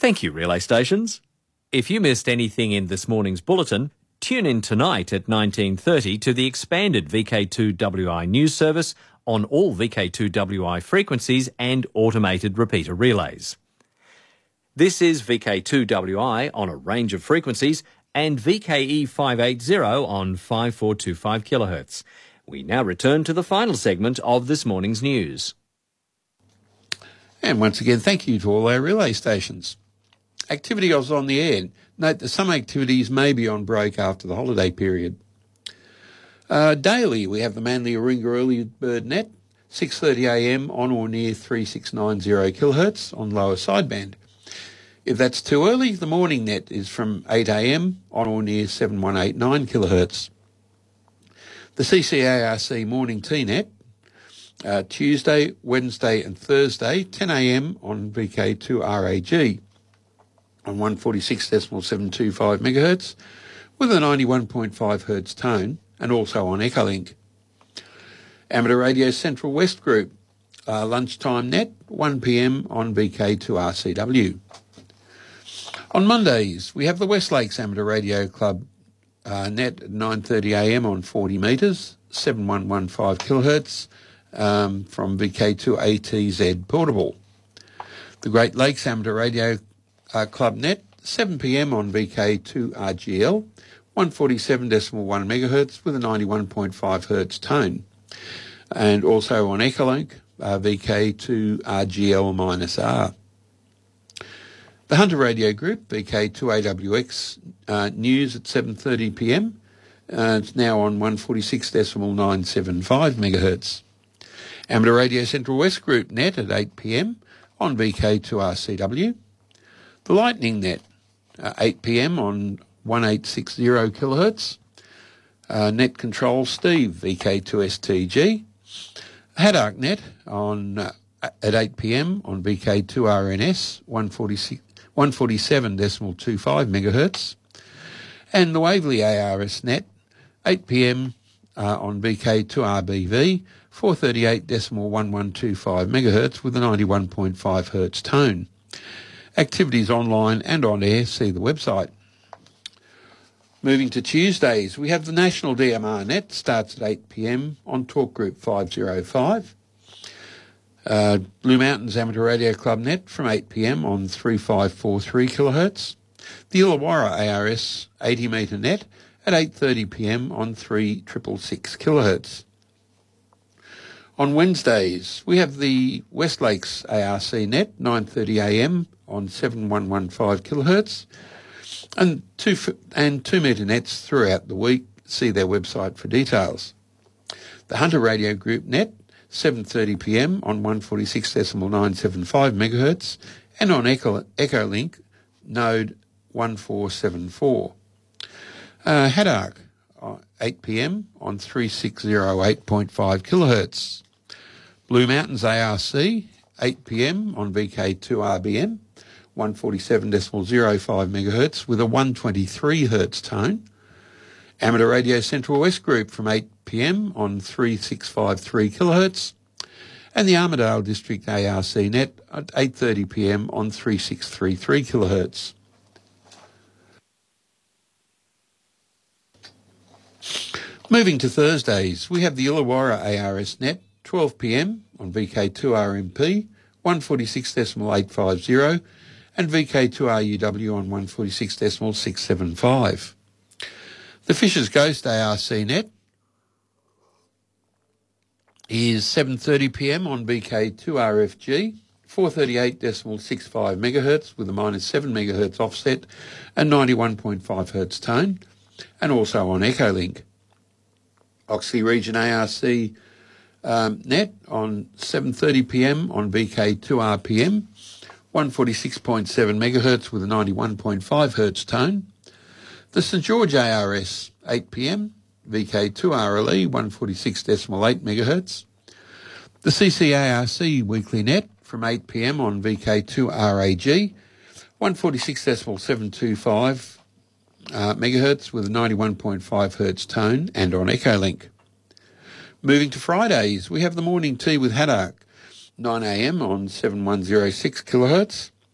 Thank you, relay stations. If you missed anything in this morning's bulletin, tune in tonight at nineteen thirty to the expanded V K two W I news service on all V K two W I frequencies and automated repeater relays. This is V K two W I on a range of frequencies and V K E five eighty on five four two five kilohertz. We now return to the final segment of this morning's news. And once again, thank you to all our relay stations. Activity was on the air. Note that some activities may be on break after the holiday period. Uh, daily, we have the Manly Warringah Early Bird Net, six thirty a m on or near three six nine zero kilohertz on lower sideband. If that's too early, the morning net is from eight a m on or near seven one eight nine kilohertz. The C C A R C Morning Tea Net, uh, Tuesday, Wednesday and Thursday, ten a m on V K two R A G on one forty-six point seven two five megahertz with a ninety-one point five hertz tone and also on Echolink. Amateur Radio Central West Group, uh, lunchtime net, one p m on V K two R C W. On Mondays, we have the West Lakes Amateur Radio Club uh, net at nine thirty a m on forty metres, seven one one five kilohertz um, from V K two A T Z Portable. The Great Lakes Amateur Radio uh, Club net, seven p m on V K two R G L, one forty-seven point one megahertz with a ninety-one point five hertz tone. And also on Echolink, uh, V K two R G L-R. The Hunter Radio Group, V K two A W X uh, news at seven thirty p m. Uh, it's now on one forty-six point nine seven five megahertz. Amateur Radio Central West Group net at eight p m on V K two R C W. The Lightning net, uh, eight p m on one eight six zero kilohertz. Uh, net Control Steve, V K two S T G. Haddock net on uh, at eight p m on V K two R N S, one forty-six one forty-seven point two five megahertz, and the Waverley A R S net, eight p m uh, on V K two R B V, four thirty-eight point one one two five megahertz with a ninety-one point five hertz tone. Activities online and on air, see the website. Moving to Tuesdays, we have the National D M R net, starts at eight p m on Talk Group five oh five. Uh, Blue Mountains Amateur Radio Club net from eight p m on three five four three kilohertz. The Illawarra A R S eighty metre net at eight thirty p m on three six six six kilohertz. On Wednesdays, we have the West Lakes A R C net, nine thirty a m on seven one one five kilohertz, and two and two metre nets throughout the week. See their website for details. The Hunter Radio Group net, seven thirty p m on one forty-six point nine seven five megahertz, and on Echo, Echolink node one four seven four. Uh, Haddock, uh, eight p m on three six zero eight point five kilohertz. Blue Mountains A R C, eight p m on V K two R B M, one forty-seven point zero five megahertz with a one twenty-three hertz tone. Amateur Radio Central West Group from eight p m on three six five three kilohertz, and the Armidale District A R C net at eight thirty p m on three six three three kilohertz. Moving to Thursdays, we have the Illawarra A R S net, twelve p m on V K two R M P, one forty-six point eight five zero, and V K two R U W on one forty-six point six seven five. The Fisher's Ghost A R C net is seven thirty p m on V K two R F G, four thirty-eight point six five megahertz with a minus seven megahertz offset and ninety-one point five hertz tone, and also on Echolink. Oxley Region A R C um, net on seven thirty p m on V K two R P M, one forty-six point seven megahertz with a ninety-one point five hertz tone. The St George A R S, eight p m, V K two R L E, one forty-six point eight megahertz. The C C A R C weekly net from eight p m on V K two R A G, one forty-six point seven two five uh, megahertz with a ninety-one point five hertz tone, and on Echolink. Moving to Fridays, we have the Morning Tea with Haddock, nine a m on seven one zero six kilohertz.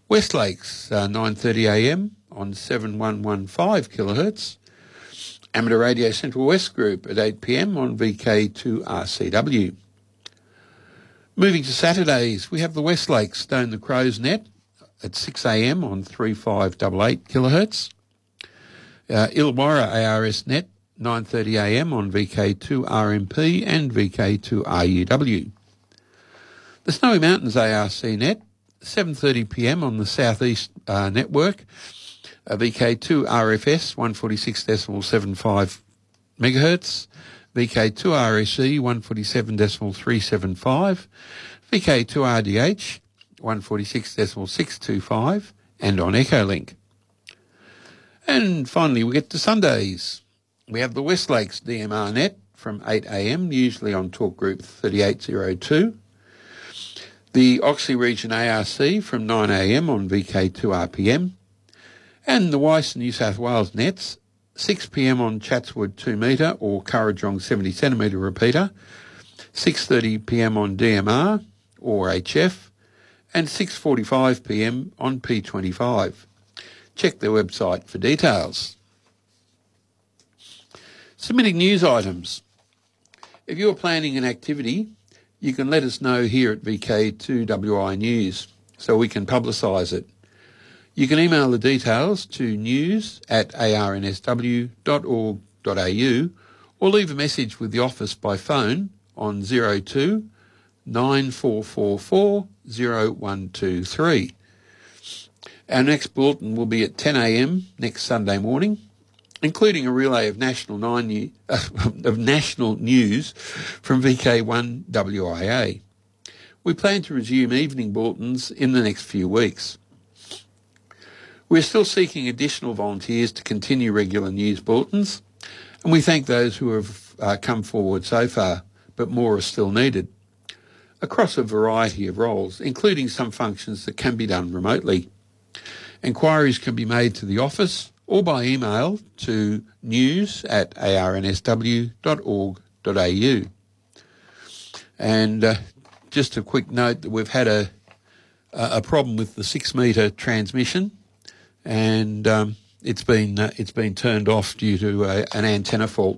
West Lakes, uh, nine thirty a m on seven one one five kilohertz. Amateur Radio Central West Group at eight p m on V K two R C W. Moving to Saturdays, we have the West Lakes Stone the Crow's Net at six a m on three five eight eight kilohertz. Uh, Illawarra A R S Net, nine thirty a m on V K two R M P and V K two R U W. The Snowy Mountains A R C Net, seven thirty p m on the Southeast uh, Network, uh, V K two R F S, one forty-six point seven five megahertz, V K two R S E, one forty-seven point three seven five, V K two R D H, one forty-six point six two five, and on Echolink. And finally, we get to Sundays. We have the West Lakes D M R Net from eight a m, usually on Talk Group thirty-eight oh two. The Oxley Region A R C from nine a m on V K two R P M. And the Weiss New South Wales Nets, six p m on Chatswood two metre or Currajong seventy centimetre repeater, six thirty p m on D M R or H F, and six forty-five p m on P twenty-five. Check their website for details. Submitting news items. If you're planning an activity, you can let us know here at V K two W I News so we can publicise it. You can email the details to news at a r n s w dot org dot a u or leave a message with the office by phone on zero two nine four four four zero one two three. Our next bulletin will be at ten a m next Sunday morning, including a relay of national nine new, uh, of national news from V K one W I A. We plan to resume evening bulletins in the next few weeks. We're still seeking additional volunteers to continue regular news bulletins, and we thank those who have uh, come forward so far, but more are still needed, across a variety of roles, including some functions that can be done remotely. Enquiries can be made to the office or by email to news at a r n s w dot org dot a u. And uh, just a quick note that we've had a a problem with the six metre transmission, and um, it's been uh, it's been turned off due to a, an antenna fault.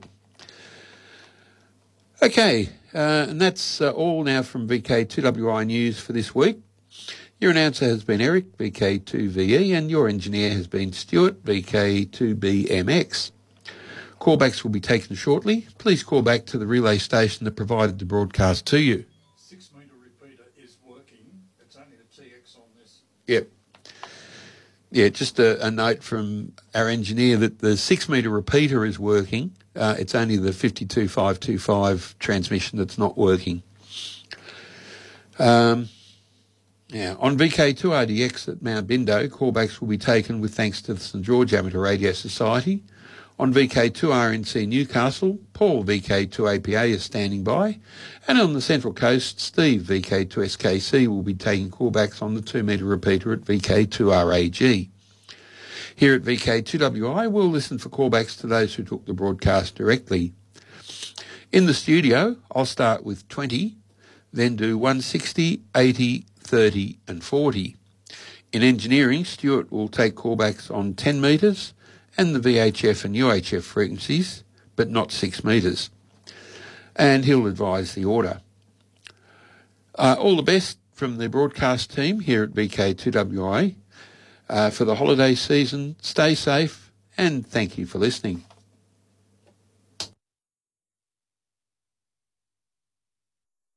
Okay, uh, and that's uh, all now from V K two W I News for this week. Your announcer has been Eric, V K two V E, and your engineer has been Stuart, V K two B M X. Callbacks will be taken shortly. Please call back to the relay station that provided the broadcast to you. Six metre repeater is working. It's only the T X on this. Yep. Yeah, just a, a note from our engineer that the six metre repeater is working. Uh, it's only the fifty-two five twenty-five transmission that's not working. Um... Now, on V K two R D X at Mount Bindo, callbacks will be taken with thanks to the St George Amateur Radio Society. On V K two R N C Newcastle, Paul, V K two A P A, is standing by. And on the Central Coast, Steve, V K two S K C, will be taking callbacks on the two metre repeater at V K two R A G. Here at V K two W I, we'll listen for callbacks to those who took the broadcast directly. In the studio, I'll start with twenty, then do one sixty, eighty, thirty and forty. In engineering, Stuart will take callbacks on ten metres and the V H F and U H F frequencies, but not six metres. And he'll advise the order. Uh, all the best from the broadcast team here at V K two W I uh, for the holiday season. Stay safe and thank you for listening.